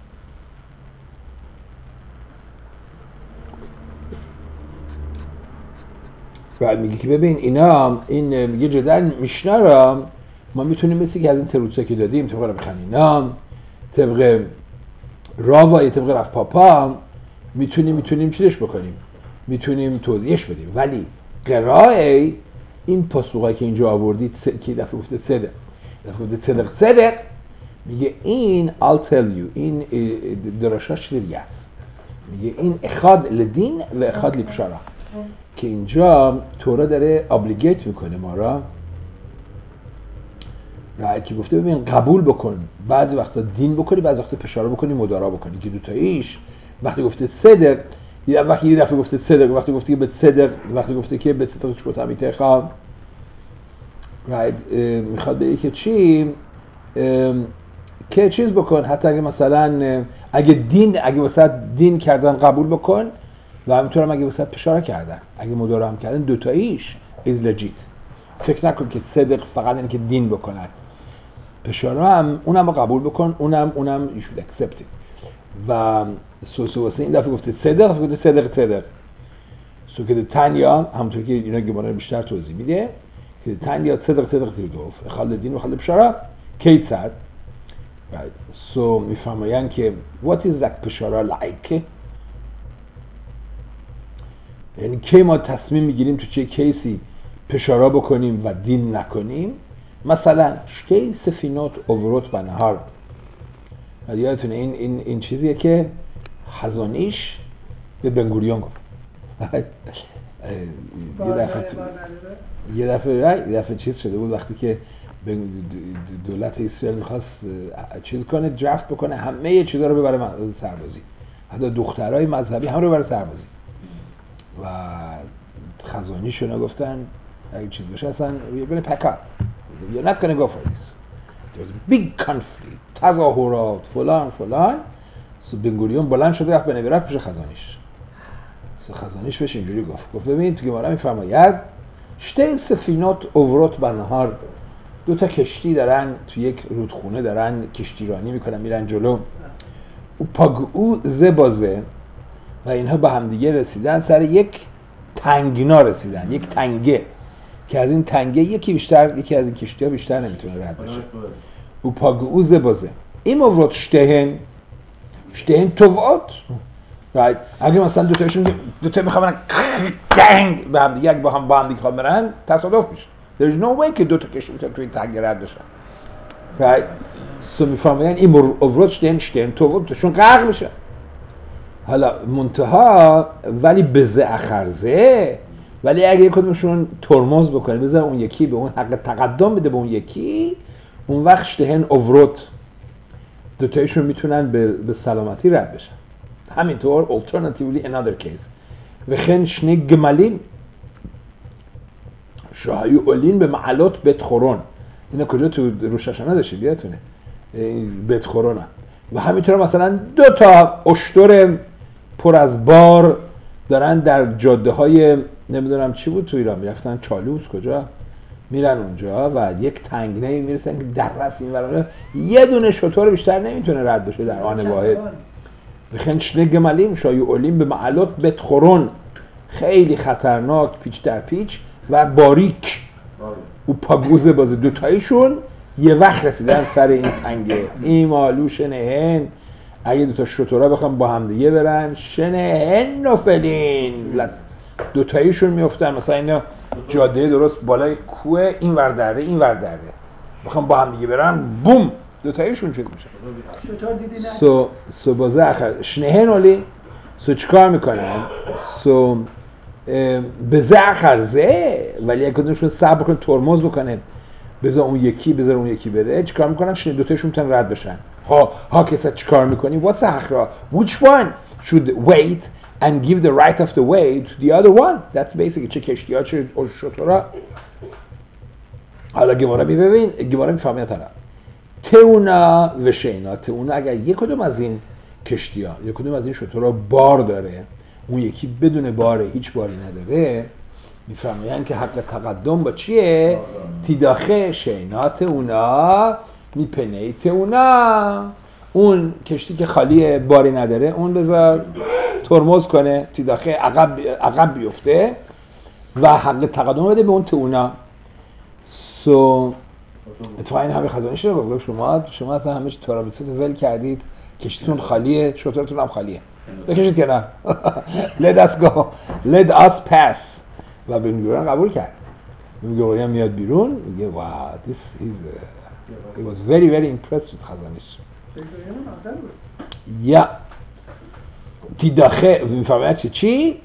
بعد میگه که ببین اینا این میگه جدا میشنا را ما میتونیم مثل که از این تروسه که دادیم طبق رب خنینا طبق راوای طبق رفت پاپا میتونیم میتونیم چیزش بکنیم میتونیم توضیحش بدیم. ولی قرائه این پاسخایی که اینجا آوردید که دفعه گفته صدق دفعه گفته صدق صدق میگه این I'll tell you این دراشاش دیگه است. میگه این اخاد لدین و اخاد لپشارا که اینجا تورا داره ابلیگیت میکنه ما را رایت که گفته ببین قبول بکن، بعضی وقتا دین بکنی، بعضی وقتا پشاره بکنی، مدارا بکنی، که دوتاییش وقتی گفته صدق، یه وقتی یه دفعه گفته صدق، وقتی گفته به صدق، وقتی گفته که به صدق چکوتا میتخوام رایت میخواد بگه که چی که چیز بکن، حتی اگه مثلا اگه دین اگه وسط دین کردن قبول بکن و همینطور هم اگه وسط پشاره کردن، اگه مدارا هم کردن، دوتاییش is legit. فکر نکن که صدق فقط اینه که دین بکنن، پشاره هم اونم قبول بکن، اونم اونم you should accept it. و سوسو واسه این دفعه گفته صدق، گفته صدق صدق سو که تانیا همونطور که اینا گمانه بیشتر توضیح میده که تانیا صدق صدق تیردوف خالد دین و خالد پشاره کیتر سو میفهمین که what is that پشاره like، یعنی که ما تصمیم میگیریم تو چه کیسی پشاره بکنیم و دین نکنیم. مثلا شکی سفینات اووروت و نهار، یادتونه این این این چیزیه که خزانیش به بنگوریون گفت. یه دفعه یه دفعه یه دفعه چیز شده بود وقتی که دولت اسرائیل میخواست چیز کنه، درافت بکنه همه یه چیزا رو ببره سربازی، حتی دخترای مذهبی هم رو ببره سربازی، و خزانیشون گفتن اگه چیز بشه اصلا you're gonna pack up, you're not gonna go for this. There's a big conflict، تظاهرات فلان فلان. سو بنگوریون بلند شده رفت به نویرک پیش خزانیش. سو خزانیش بهش اینجوری گفت گفت ببین تو گمارا میفرماید شتیل سفینات اووروت بر نهار، دو تا کشتی دارن تو یک رودخونه دارن کشتیرانی میکنن میرن جلو، و پاگو زبازه و اینها با همدیگه رسیدن سر یک تنگنا رسیدن، یک تنگه که از این تنگه یکی بیشتر یکی از این کشتی‌ها بیشتر نمیتونه رد بشه. و پاگو زبازه این اووروت شتهن شتهن توات right. اگه مثلا دو تاشون دو تا میخوام گنگ به هم دیگه با هم با هم دیگه برن تصادف میشه. There is no way که دو تا کشتی میتونن توی تنگه رد بشن. right. سو میفهمن این اووروت شتهن شتهن تواتشون غرق میشه. حالا منتها ولی بزه اخرزه، ولی اگه یک کدومشون ترمز بکنه بذاره اون یکی به اون حق تقدم بده به اون یکی، اون وقت شتهن اووروت دوتایشون میتونن به, به سلامتی رد بشن. همینطور alternatively another case وخن شنی گمالین شاهی اولین به معلات بیت خورون، اینا کجا تو روشاشانه داشتید یادتونه بیت خورون هم. و همینطور مثلا دو تا اشتر پر از بار دارن در جاده های نمیدونم چی بود تو ایران میرفتن چالوس کجا میرن اونجا و یک تنگنه میرسن که در رفت این ورانه یه دونه شطور بیشتر نمیتونه رد بشه در آن واحد. بخن شنه گمالیم شای اولیم به معلات بیت خورون، خیلی خطرناک پیچ در پیچ و باریک و پاگوزه بازه دوتایشون یه وقت رسیدن سر این تنگه. این مالو شنهن اگه دوتا شطورا بخوام با هم دیگه برن شنهن نفلین دوتایشون میفتن مثلا اینا جاده درست بالای کوه این ور دره این ور دره بخوام با هم دیگه برن بوم دوتایشون چیز میشن. سو سو بازه اخر شنهن ولی سو چیکار میکنن سو بزه اخرزه، ولی اگه کدومشون صبر بکنه ترمز بکنه بذار اون یکی بذار اون یکی بره چیکار میکنن شنه دوتایشون میتونن رد بشن. ها ها که چیکار میکنی what's اخرا which one should wait and give the right of the way to the other one. That's basically چه کشتی ها چه شطورا. حالا گمارا میبین گمارا میفهمه طرف تئونا و شینا. تئونا اگر یک کدوم از این کشتی ها یک کدوم از این شطورا بار داره اون یکی بدون باره هیچ باری نداره میفهمین که حق تقدم با چیه تیداخه شینا تئونا میپنه تئونا اون کشتی که خالی باری نداره اون بذار ترمز کنه تیداخه عقب عقب بیفته و حق تقدم بده به اون تئونا. سو اتفاقا این همه خزانه شده گفت شما شما اصلا همه ترابیتت ول کردید کشتیتون خالیه شطورتون هم خالیه بکشید کنار let us go let us pass و بنگوریون قبول کرد. بنگوریون میاد بیرون میگه wow this is uh, it was very very impressive خزانش یا تیداخه میفهمید چی چی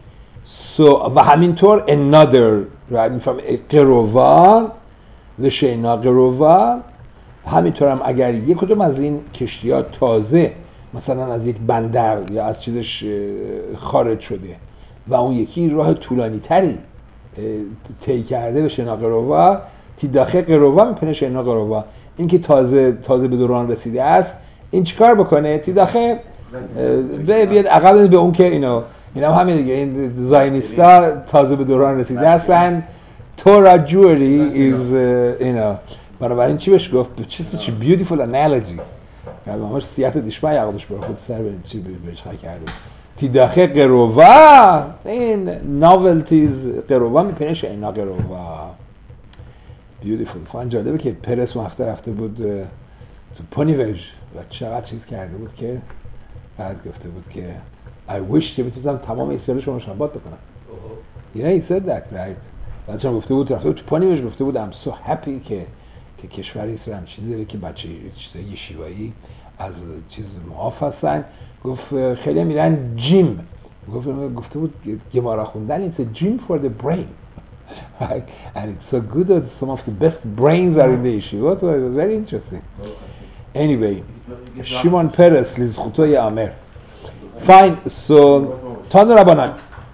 so و همینطور another right میفهم قروار و شینا قروار همینطور هم اگر یک کدوم از این کشتی ها تازه مثلا از یک بندر یا از چیزش خارج شده و اون یکی راه طولانی تری طی کرده به شینا قروار تی داخل قروار میپنه شینا قروار این که تازه تازه به دوران رسیده است این چیکار بکنه تی داخل بیاد عقب به اون که اینو اینا هم همین دیگه این زاینیستا تازه به دوران رسیده هستن تورا جوری is اینا بنابراین چی بهش گفت چه بیوتیفول انالوجی همش سیاست دیشما یقدش برای خود سر به چی بهش خواهی کرده تی داخل قرووا این نوولتیز قرووا میپنه شینا قرووا بیوتیفول فان جالبه که پرس اون هفته رفته بود تو پونیوژ و چقدر چیز کرده بود که بعد گفته بود که I wish که بتونم تمام ایستگاه شما شنبات بکنم yeah he said that right بعد چون گفته بود رفته بود تو پونیوژ گفته بود I'm so happy که که کشوری سرم چیزی که بچه یه شیوایی از چیز معاف هستن گفت خیلی میرن جیم گفت گفته بود گمارا خوندن it's a gym for the brain right? And it's so good that some of the best brains are in the yeshiva. It was very interesting. Anyway, Shimon Peres lizchuto yamer. Fine. So Tanu Rabbanan.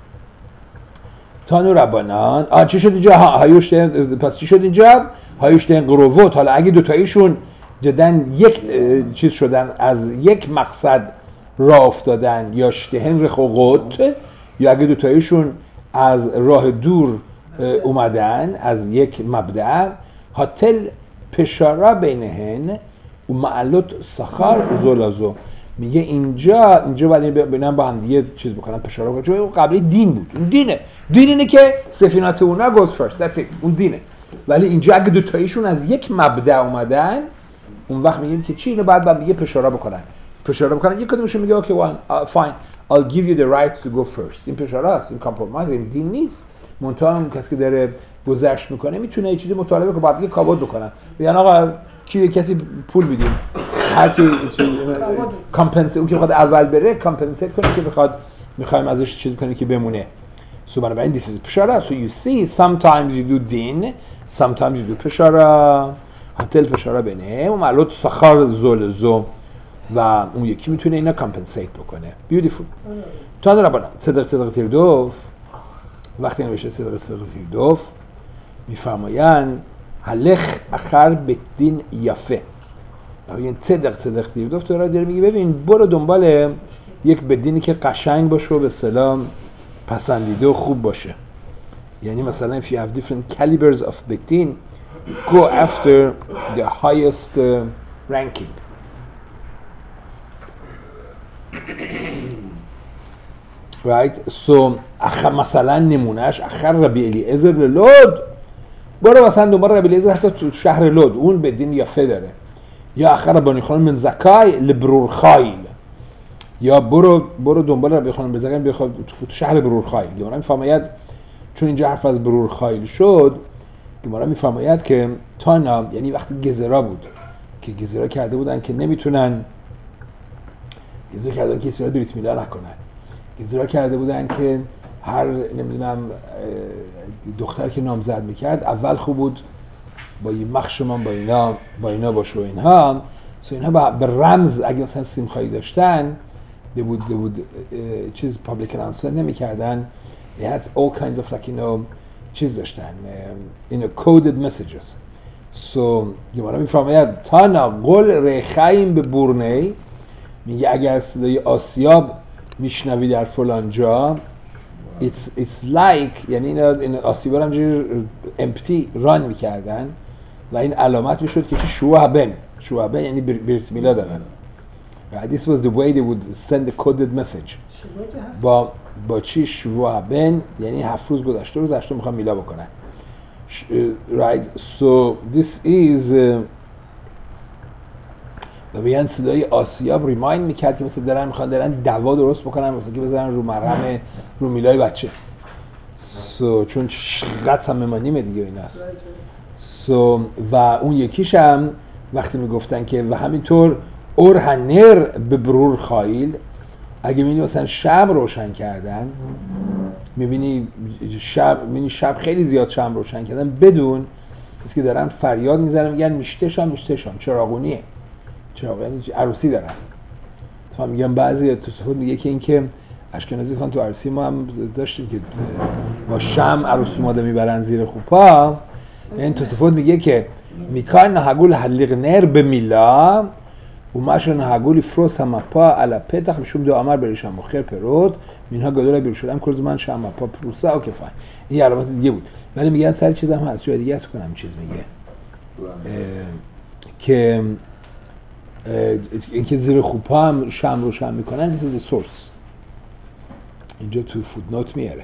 Tanu Rabbanan. آ چی شد اینجا؟ هایوش پس چی شد اینجا؟ هایوش دین قروت. حالا اگه دو تایشون جدن یک چیز شدن از یک مقصد راه افتادن یا شتهن رخوقت یا اگه دو تایشون از راه دور اومدن از یک مبدأ هاتل پشارا بینهن و معلوت سخار زولازو میگه اینجا اینجا ولی ببینم با هم دیگه چیز بکنم پشارا بکنم چون قبلی دین بود اون دینه دین اینه که سفینات اونا گوز فرست that's it اون دینه ولی اینجا اگه دوتاییشون از یک مبدأ اومدن اون وقت میگیم که چی اینو بعد با هم دیگه پشارا بکنن پشارا بکنن یک کدومشون میگه اوکی well, uh, fine I'll give you the right to go first این پشارا است این کامپرومایز این دین نیست منتها اون کسی که داره گذشت میکنه میتونه یه چیزی مطالبه که بعد دیگه کابود بکنن یعنی آقا کی کسی پول میدیم هر کی کامپنسیت اون که بخواد اول بره کامپنسیت کنه که بخواد میخوایم ازش چیز کنه که بمونه so بنابراین this is پشارا so you see sometimes you do دین sometimes you do پشارا هتل پشارا بینه و معلوت سخار زول زو و اون یکی میتونه اینا کامپنسیت بکنه بیوتیفول تا در ربنا صدق صدق تیردوف وقتی نوشته صدق صدق تیردوف میفرمایند هلخ اخر بدین یفه این صدق صدق تیردوف تو را داره میگه ببین برو دنبال یک بدینی که قشنگ باشه و به سلام پسندیده و خوب باشه یعنی مثلا if you have different calibers of bedin go after the highest uh, ranking right so اخر مثلا نمونهش اخر ربی الیعزر لود برو مثلا دنبال ربی الیعزر حتی تو شهر لود اون بدین یافه داره یا اخر بانی خانم من زکای لبرور خایل یا برو برو دنبال ربی خانم بزرگم بخواد تو شهر برور خایل گمارا میفرماید چون اینجا حرف از برور خایل شد گمارا میفرماید که تانا یعنی وقتی گزرا بود که گزرا کرده بودن که نمیتونن گزرا کرده که کسی را بریت میلا نکنن گزرا کرده بودن که هر نمیدونم دختر که نامزد میکرد اول خوب بود با یه مخشمان با اینا با اینا باشه و اینها سو اینها به رمز اگه مثلا سیمخایی داشتن ده بود ده بود چیز پابلیک اناونسر نمیکردن they had all kinds of like you know چیز داشتن you know coded messages so گمارا میفرماید تا نقل ریخایم به بورنی میگه اگر صدای آسیاب میشنوی در فلان جا it's, it's like یعنی این آسیاب رو همجوری empty run میکردن و این علامت میشد که شوهبن شوهبن یعنی برس میلا دارن this was the way they would send a coded message با با چی شوهبن یعنی هفت روز گذشته روز هشتم میخوام میلا بکنن right so this is و بیان صدای آسیاب ریمایند میکرد که مثل دارن میخوان دارن دوا درست بکنن مثل که بذارن رو مرهم رو میلای بچه so چون شقت هم ممانیمه دیگه این هست so و اون یکیش هم وقتی میگفتن که و همینطور اور هنر به برور خایل اگه میبینی مثلا شب روشن کردن، میبینی شب میبینی شب خیلی زیاد شب روشن کردن، بدون کسی که دارن فریاد میزنن میگن میشتشم میشتشم، چراغونیه، چراغونی عروسی دارن. تو میگم بعضی تصفیات میگه که این که اشکنازی خان تو عروسی ما هم داشتیم که با شم عروسی ماده میبرن زیر خوپا. این تصفیات میگه که میکان نهگول حلیق نر به میلا و ماشو نهگولی فروس هم پا علا پتخ میشوم دو امر بریشم و خیر پرود مینها گدولا بیرشورم کرد من شم پا پروسا اوکی فاین. این علامت دیگه بود، ولی میگن سر چیز هم هست، جای دیگه است کنم چیز میگه که اینکه زیر خوپا هم شم روشن میکنن. این سورس اینجا تو فوتنوت میاره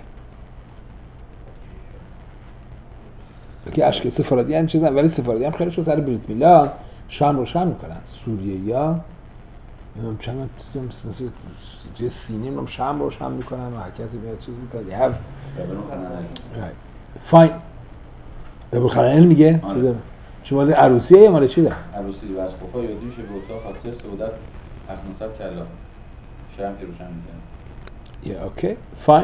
که اشک سفارتی هم چیزن، ولی سفارتی هم خیلی شو سر بریت میلا شم روشن میکنن. سوریه یا چند جه سینیم رو شم روشن میکنن و حرکتی میاد چیز میکنن. یه هف فاین ابو خلایل میگه شما ده عروسیه یا مال چی ده؟ عروسی و از خوفا یا دیوشه به اتاق خاطر سودت اخمصب کلا شرم که روشن میکنه. یا اوکی فاین.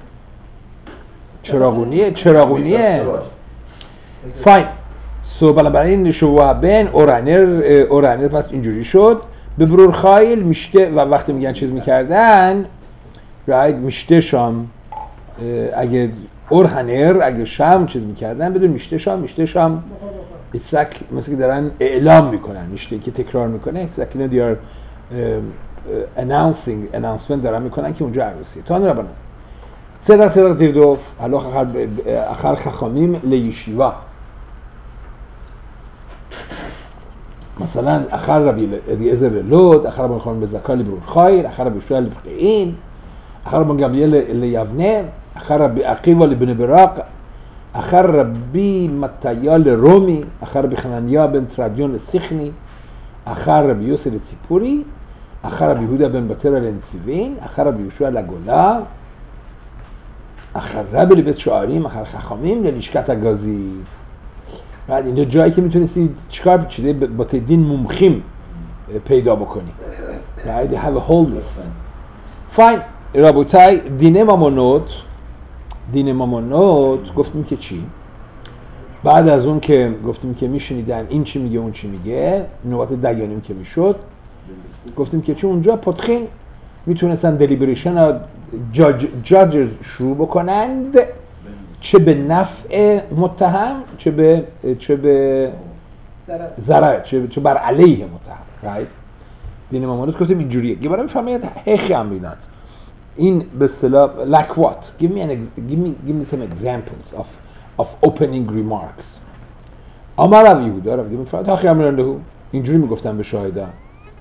چراغونیه چراغونیه فاین. سو بنابراین شوابن اورانر اورانر پس اینجوری شد به برور خایل میشته و وقتی میگن چیز میکردن راید میشته شام اگه اورهنر اگه شام چیز میکردن بدون میشته شام میشته شام ایتساک مثل که دارن اعلام میکنن، میشته که تکرار میکنه ایتساک اینو دیار announcing announcement دارن میکنن که اونجا عروسیه. تا نرابنه سدر سدر تیدوف هلوخ اخر خخامیم لیشیوا مثلا اخر ربی الیعزر لود، اخر ربی خانم بزکالی برون خایر، اخر ربی شوال بقیین، اخر ربی گبریل لیبنه، اخر ربی عقیبا لبن براق، اخر ربی متیال رومی، اخر ربی خنانیا بن ترابیون سیخنی، اخر ربی یوسف تیپوری، اخر ربی هودا بن بطر لنسیوین، اخر ربی یوشوع لگولا، اخر ربی لبت شعاریم، اخر خخامیم لنشکت گازی. بعد اینجا جایی که میتونستی چیکار چیزی با تدین ممخیم پیدا بکنی. Right? They have a whole list. Fine. رابطای دینه مامونوت دینه مامونوت گفتیم که چی؟ بعد از اون که گفتیم که میشنیدن این چی میگه اون چی میگه، نوبت دیانیم که میشد گفتیم که چی اونجا پتخین میتونستن دلیبریشن جاج جاجز شروع بکنند، چه به نفع متهم چه به چه به ضرر چه چه بر علیه متهم. رایت دین مامونوت گفتیم اینجوریه. یه بار میفهمید هخی هم بیدن این به اصطلاح like what give me an give me give me some examples of of opening remarks. امر یهودا رو میگم فرات هخی هم رنده اینجوری میگفتن به شاهدا.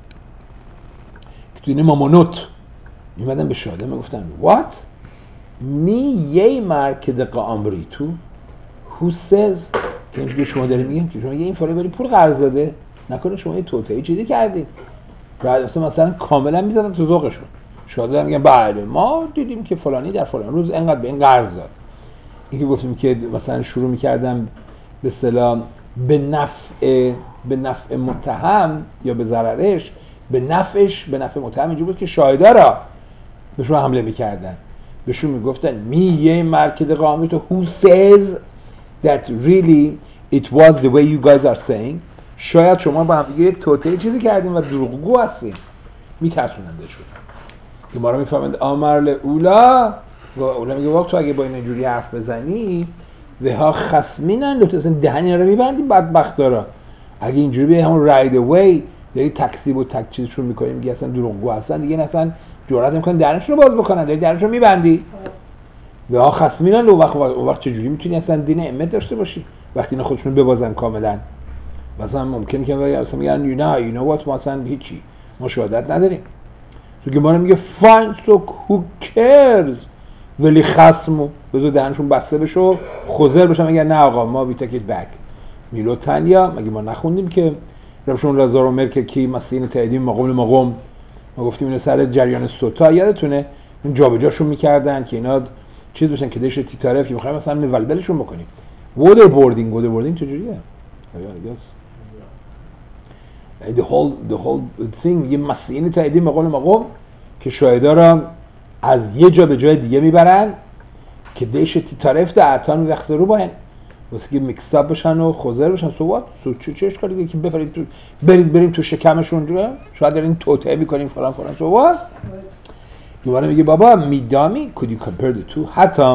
دین مامونوت میمدن به شاهدا میگفتن what می یه مرکز قامری تو who says که اینجوری شما داری میگیم که شما یه این فاره بری پول قرض داده نکنه شما یه توطئه چیزی کردین. بعد اصلا مثلا کاملا میذارن تو ذوقشون. شاهدا میگن بله ما دیدیم که فلانی در فلان روز اینقدر به این قرض داد. این که گفتیم که مثلا شروع میکردم به اصطلاح به نفع به نفع متهم یا به ضررش، به نفعش به نفع متهم اینجوری بود که شاهدا را بهشون حمله میکردن، بهشون میگفتن می یه مرکز قانونی تو who says that really it was the way you guys are saying. شاید شما با هم یه توطئه چیزی کردین و دروغگو هستین. میترسونندشون که ما رو میفهمند آمرل اولا و اولا میگه وقت تو اگه با این اینجوری حرف بزنی و ها خصمینن لطفا اصلا دهنی رو میبندی بدبخت دارا. اگه اینجوری به همون راید اوی داری تکسیب و تک چیزشون میکنی میگه اصلا دروغگو هستن دیگه اصلا جرئت نمیکنن دهنشون رو باز بکنن، داری دهنشون رو میبندی و ها خصمینن. اون وقت اون وقت چجوری میتونی اصلا دین امت داشته باشی وقتی اینا خودشون ببازن کاملا؟ مثلا ممکنه که مثلا میگن you know you know what مثلا هیچی ما شهادت نداریم. تو که ما میگه fine so who cares ولی خصمو بذار دهنشون بسته بشه و خوزر بشن میگن نه آقا ما we take it back. میلو تنیا مگه ما نخوندیم که ربشون لازارو مرکه کی مسئین تعدیم مقام مقام ما گفتیم اینو سر جریان سوتا یادتونه این جابجاشون میکردن که اینا چیز بشن که دش تیتارف که میخوایم مثلا ولبلشون بکنیم. وودر بوردینگ وودر بوردینگ چجوریه؟ the whole the whole thing یه مسئین تعدیم مقام مقام که که شاهدا را از یه جا به جای دیگه میبرن که دیش طرف ده اتان وقت رو باین واسه که میکساب بشن و خوزر بشن صحبت چه چه اشکالی دیگه که بفرید تو برید بریم تو شکمشون رو شاید دارین توطئه میکنیم فلان فلان صحبت دیوانه میگه بابا میدامی could you compare the two حتی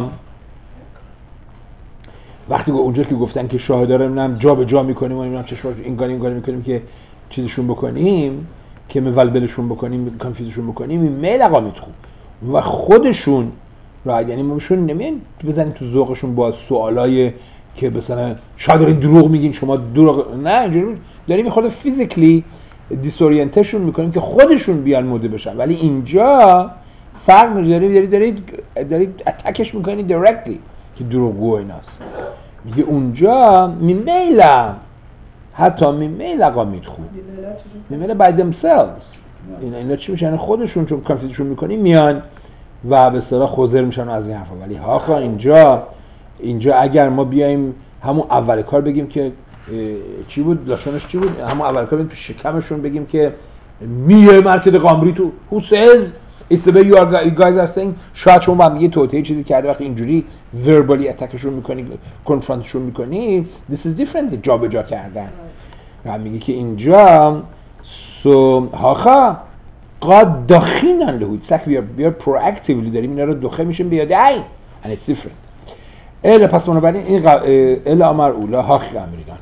وقتی اونجا که گفتن که شاهدا رو نمیدونم جا به جا میکنیم و نمیدونم چشماش این کاری این کاری میکنیم که چیزشون بکنیم که مولبلشون بکنیم کانفیوزشون بکنیم میل آقا میتخون و خودشون راحت یعنی ماشون نمیان بزنین تو ذوقشون با سوالای که مثلا شاید دارین دروغ میگین شما دروغ نه اینجوری داریم خود فیزیکلی دیسورینتشون میکنیم که خودشون بیان مده بشن ولی اینجا فرق میذاری دارید دارید دارید اتکش میکنید دایرکتلی که دروغگو ایناست میگه اونجا میمیلم حتی میمیل آقا میتخون میمیل by themselves اینا اینا چی میشن خودشون چون کانفیوزشون میکنیم میان و به اصطلاح خوزر میشن از این حرفا ولی ها اینجا اینجا اگر ما بیایم همون اول کار بگیم که چی بود لاشونش چی بود همون اول کار بگیم تو شکمشون بگیم که میه مرکز قامری تو who says it's the way you, are, you guys are saying شاید شما هم میگه توطئه چیزی کرده وقتی اینجوری verbally اتکشون میکنی کنفرانتشون میکنی this is different جا به جا کردن و میگه که اینجا سو هاخا قاد داخینن لهود سک بیار بیار proactively داریم اینا رو دخه میشیم بیاده ای and it's different اله پس بنابراین این اله امر اولا هاخی امریکان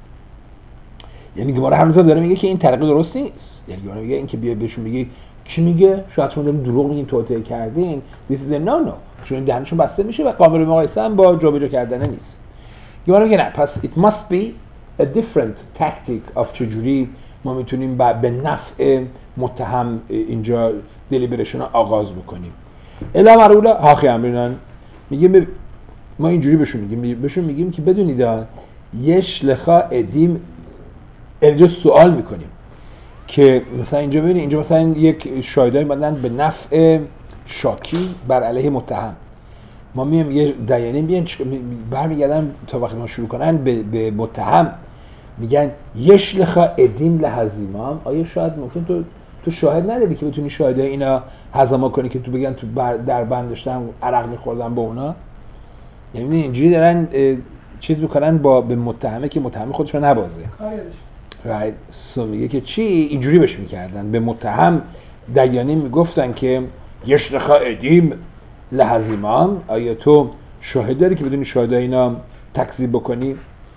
یعنی گماره هنوز داره میگه که این طریق درست نیست یعنی گماره میگه این که بیا بهشون میگه کی میگه شاید شما دارین دروغ میگین توطئه کردین this is a no no چون دهنشون بسته میشه و قابل مقایسه هم با جابجا کردن نیست گماره میگه نه پس it must be a different tactic of چجوری ما میتونیم به نفع متهم اینجا دلیبریشن آغاز بکنیم الا مرولا هاخی امرینان میگه ما اینجوری بهشون میگیم بهشون میگیم که بدونید یش لخا ادیم اینجا سوال میکنیم که مثلا اینجا ببینید اینجا مثلا یک شاهدای بدن به نفع شاکی بر علیه متهم ما میام یه دیانه میان برمیگردن تا وقتی ما شروع کنن به, به متهم میگن یش لخا ادین لحزیمام آیا شاید ممکن تو تو شاهد نداری که بتونی شاهدای اینا هضما کنی که تو بگن تو در بند داشتن عرق میخوردن با اونا یعنی اینجوری دارن چیز میکنن با به متهمه که متهم خودش رو نبازه رایت سو میگه که چی اینجوری بهش میکردن به متهم دیانه میگفتن که یش لخا ادیم لحزیمام آیا تو شاهد داری که بدونی شاهدای اینا تکذیب بکنی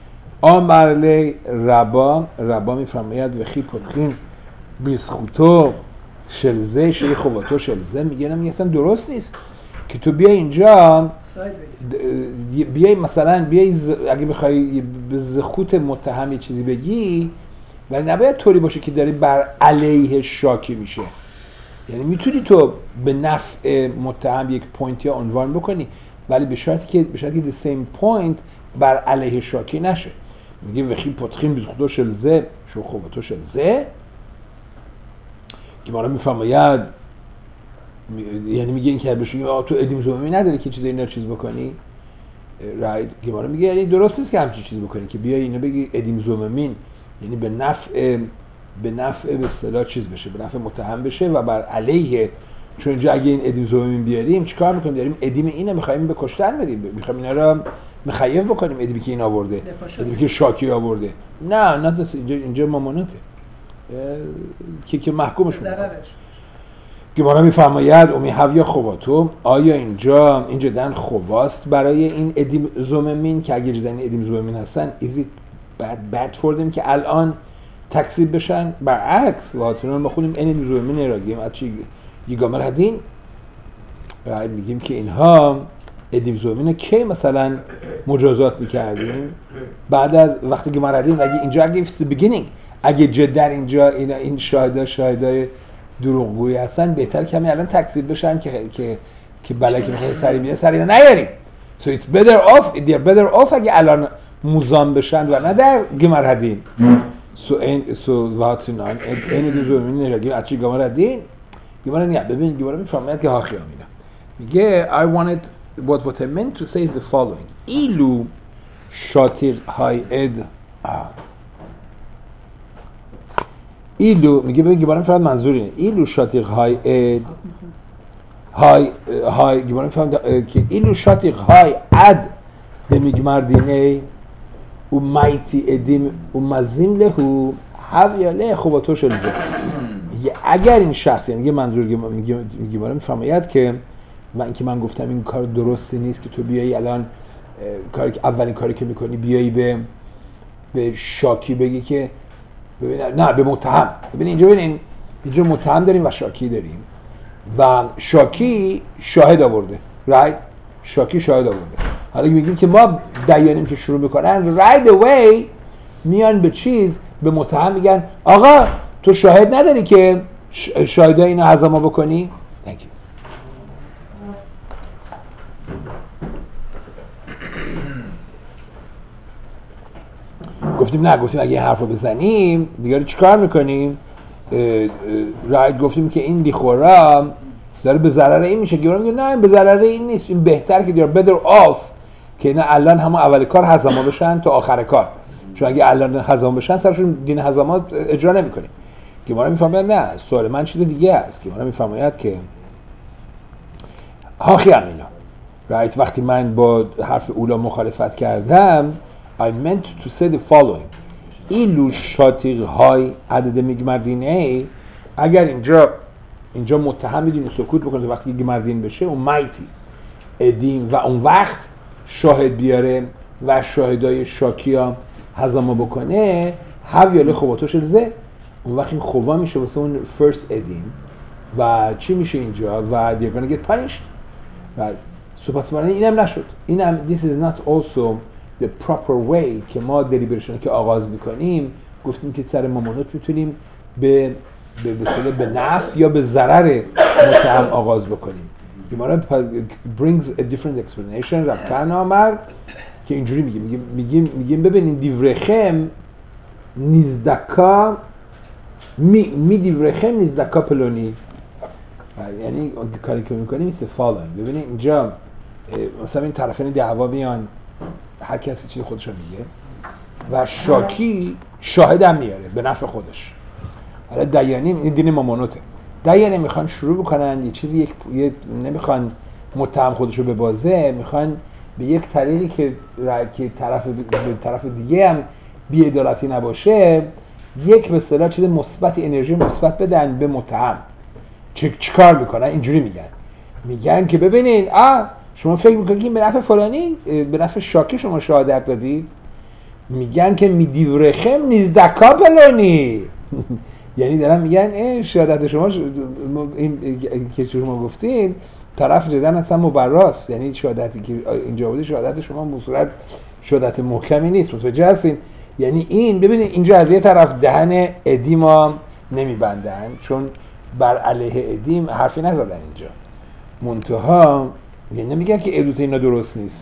آمرلی ربا ربا میفرماید و خی پتخین بیسخوتو شلزه شی خوباتو شلزه میگه نمیگه اصلا درست نیست که تو بیا اینجا بیای مثلا بیای اگه بخوای به زخوت متهم چیزی بگی ولی نباید طوری باشه که داری بر علیه شاکی میشه یعنی میتونی تو به نفع متهم یک پوینتی عنوان بکنی ولی به شرطی که به شرطی که the same point بر علیه شاکی نشه میگه وخی پتخین بیز خدا شلزه شو خوبه تو شلزه که ما رو میفرماید یعنی میگه این که بهشون تو ادیم زومی نداری که چیزی اینا چیز بکنی رایت که ما رو میگه یعنی درست نیست که همچین چیزی بکنی که بیای اینو بگی ادیم زومین یعنی به نفع به نفع به اصطلاح چیز بشه به نفع متهم بشه و بر علیه چون اینجا اگه این ادیم زومین بیاریم چیکار میکنیم داریم ادیم اینو میخوایم به کشتن بدیم میخوایم اینا رو مخیف بکنیم ادیمی که این آورده ادیمی که شاکی آورده نه نه اینجا اینجا مامانته که که محکومش میکنه که ما میفرماید امی هویا خوباتو آیا اینجا این جدن خوباست برای این ادیم زوممین که اگه جدن ادیم زوممین هستن ایزی بد بد فوردیم که الان تکذیب بشن برعکس واتنان ما خودیم این ادیم زوممین را گیم از چی یگامر هدین و میگیم که اینها ادیم زومین که مثلا مجازات میکردیم بعد از وقتی که مردیم اگه اینجا اگه it's the beginning اگه جدن اینجا اینا این شاهده شاهدای دروغگویی هستن بهتر کمی الان تکذیب بشن که که که بلایی که میخواد سری بیاد سری نیاریم so it's better off they're better off اگه الان موزان بشن و نه در گمردین so این so واتن آن این دیگه زمین نگیم اچی گمردین گمرد نه ببین گمرد میفهمید که ها خیامینا میگه I wanted what what I meant to say is the following ایلو شاتیر های اد ایلو میگه ببین گیبارم فهم منظور اینه ایلو شاتیق های اد های های گیبارم فهم که ایلو شاتیق های اد دمیگمردینه و مایتی ادیم و مزیم لهو حویاله خوباتو شده. اگر این شخص یعنی میگه منظور میگه گیبارم میفهمید که من که من گفتم این کار درستی نیست که تو بیایی الان کاری که اولین کاری که میکنی بیایی به به شاکی بگی که ببین نه به متهم. ببین اینجا ببین اینجا متهم داریم و شاکی داریم و شاکی شاهد آورده right شاکی شاهد آورده. حالا میگیم که ما دیانیم که شروع میکنن right away میان به چیز به متهم میگن آقا تو شاهد نداری که شاهدای اینو هضم بکنی. thank you. گفتیم نه گفتیم اگه این حرف رو بزنیم دیگه چیکار میکنیم؟ رایت گفتیم که این دیخورا داره به ضرر این میشه. گفتیم میگه نه به ضرر این نیست، این بهتر که دیار better off که نه الان همون اول کار هضم بشن تا آخر کار، چون اگه الان هضم بشن سرشون دین هضمات اجرا نمیکنیم. که ما میفهمیم نه سوال من چیز دیگه است که ما میفهمیم که هاخی امینا رایت وقتی من با حرف اولا مخالفت کردم I meant to say the following ایلو شاتیق های عدد میگمردینه اگر اینجا اینجا متهم بدین سکوت بکنه وقتی میگمردین بشه اون مایتی ادیم و اون وقت شاهد بیاره و شاهدای شاکی ها هضم بکنه حویاله خوباتوش زه اون وقت این خوبا میشه واسه اون first ادیم و چی میشه اینجا و they're gonna get punished و سپس برای اینم نشد. اینم this is not also the proper way که ما دلیبریشن که آغاز میکنیم گفتیم که سر مامانات میتونیم به به به, به نفع یا به ضرر متهم آغاز بکنیم. ایمان brings a different explanation رفتن آمر که اینجوری میگیم میگیم میگیم میگیم ببینیم دیورخم نیزدکا می می دیورخم نیزدکا پلونی یعنی کاری که میکنیم این فالن. ببینید اینجا مثلا این طرفین دعوا میان هر کسی چیز خودشو میگه و شاکی شاهد هم میاره به نفع خودش. حالا دیانی این دین مامانوته دیانی میخوان شروع بکنن یه چیزی یک یه نمیخوان متهم خودشو ببازه، میخوان به یک طریقی که که طرف به طرف دیگه هم بی‌عدالتی نباشه یک به اصطلاح چیز مثبت انرژی مثبت بدن به متهم. چه چیکار میکنن؟ اینجوری میگن میگن که ببینین آ شما فکر میکنید به نفع فلانی به نفع شاکی شما شهادت دادید، میگن که میدیورخم نیزدکا پلانی یعنی دارن میگن ای شهادت شما این که شما گفتین طرف دادن اصلا مبراست، یعنی شهادتی که اینجا بوده شهادت شما مصورت شهادت محکمی نیست. متوجه هستین؟ یعنی این ببینید اینجا از یه طرف دهن ادیما نمیبندن چون بر علیه ادیم حرفی نزدن اینجا منتها یعنی نمیگن که ادوت اینا درست نیست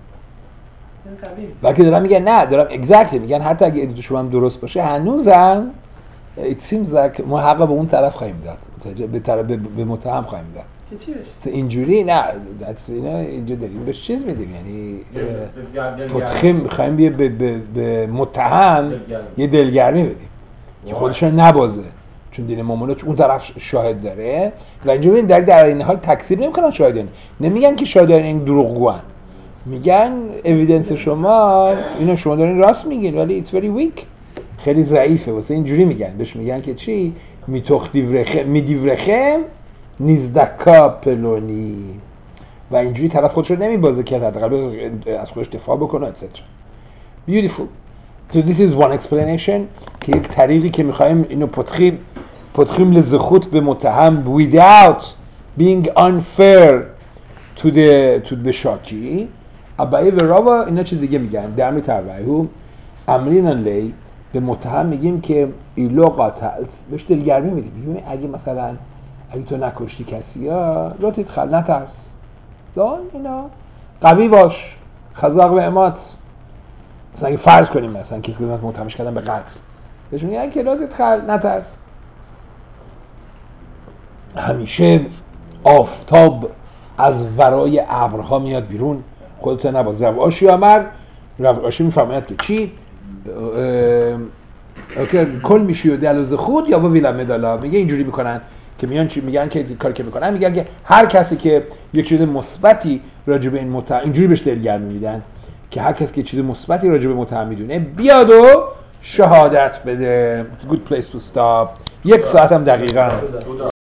بلکه دارن میگن نه دارن اگزکتلی میگن حتی اگه ادوت شما هم درست باشه هنوزم it seems like ما حق به اون طرف خواهیم داد به طرف به, به متهم خواهیم داد که اینجوری نه اینا اینجا داریم بهش چیز میدیم یعنی پتخیم خواهیم به, به, به, به متهم یه دلگرمی بدیم که خودشون نبازه چون دین مامانات اون طرف شاهد داره و اینجوری در در این حال تکذیب نمیکنن شاهدان، نمیگن که شاهدان این دروغگوان، میگن اویدنس شما اینو شما دارین راست میگین ولی it's very weak خیلی ضعیفه واسه اینجوری میگن بهش میگن که چی میتخ دیورخه میدیورخه نیزدکا پلونی و اینجوری طرف خودش رو نمیبازه که حداقل از خودش دفاع بکنه etc. Beautiful. So this is one explanation که یک طریقی که میخوایم اینو پتخیم پتخیم لزخوت به متهم without being unfair to the to the شاکی. ابایی و رابا اینا چیز دیگه میگن در می ترویهو امرین لی به متهم میگیم که ایلو قاتل بهش دلگرمی میدیم میگیم اگه مثلا اگه تو نکشتی کسی ها لطیت خل نترس دان اینا قوی باش خزاق به امات مثلا اگه فرض کنیم مثلا که کلمات متهمش کردن به قتل بهش میگن که لطیت خل نترس. همیشه آفتاب از ورای ابرها میاد بیرون خودت نباز. رواشی آمر رواشی میفهمید که چی اوکی کل میشی و دلوز خود یا با ویلا مدالا میگه اینجوری میکنن که میان چی میگن که کاری که میکنن میگن که هر کسی که یک چیز مثبتی راجع به این متهم اینجوری بهش دلگرمی میدن که هر کسی که چیز مثبتی راجع به متهم میدونه بیاد و شهادت بده. Good place to stop. یک ساعت هم دقیقاً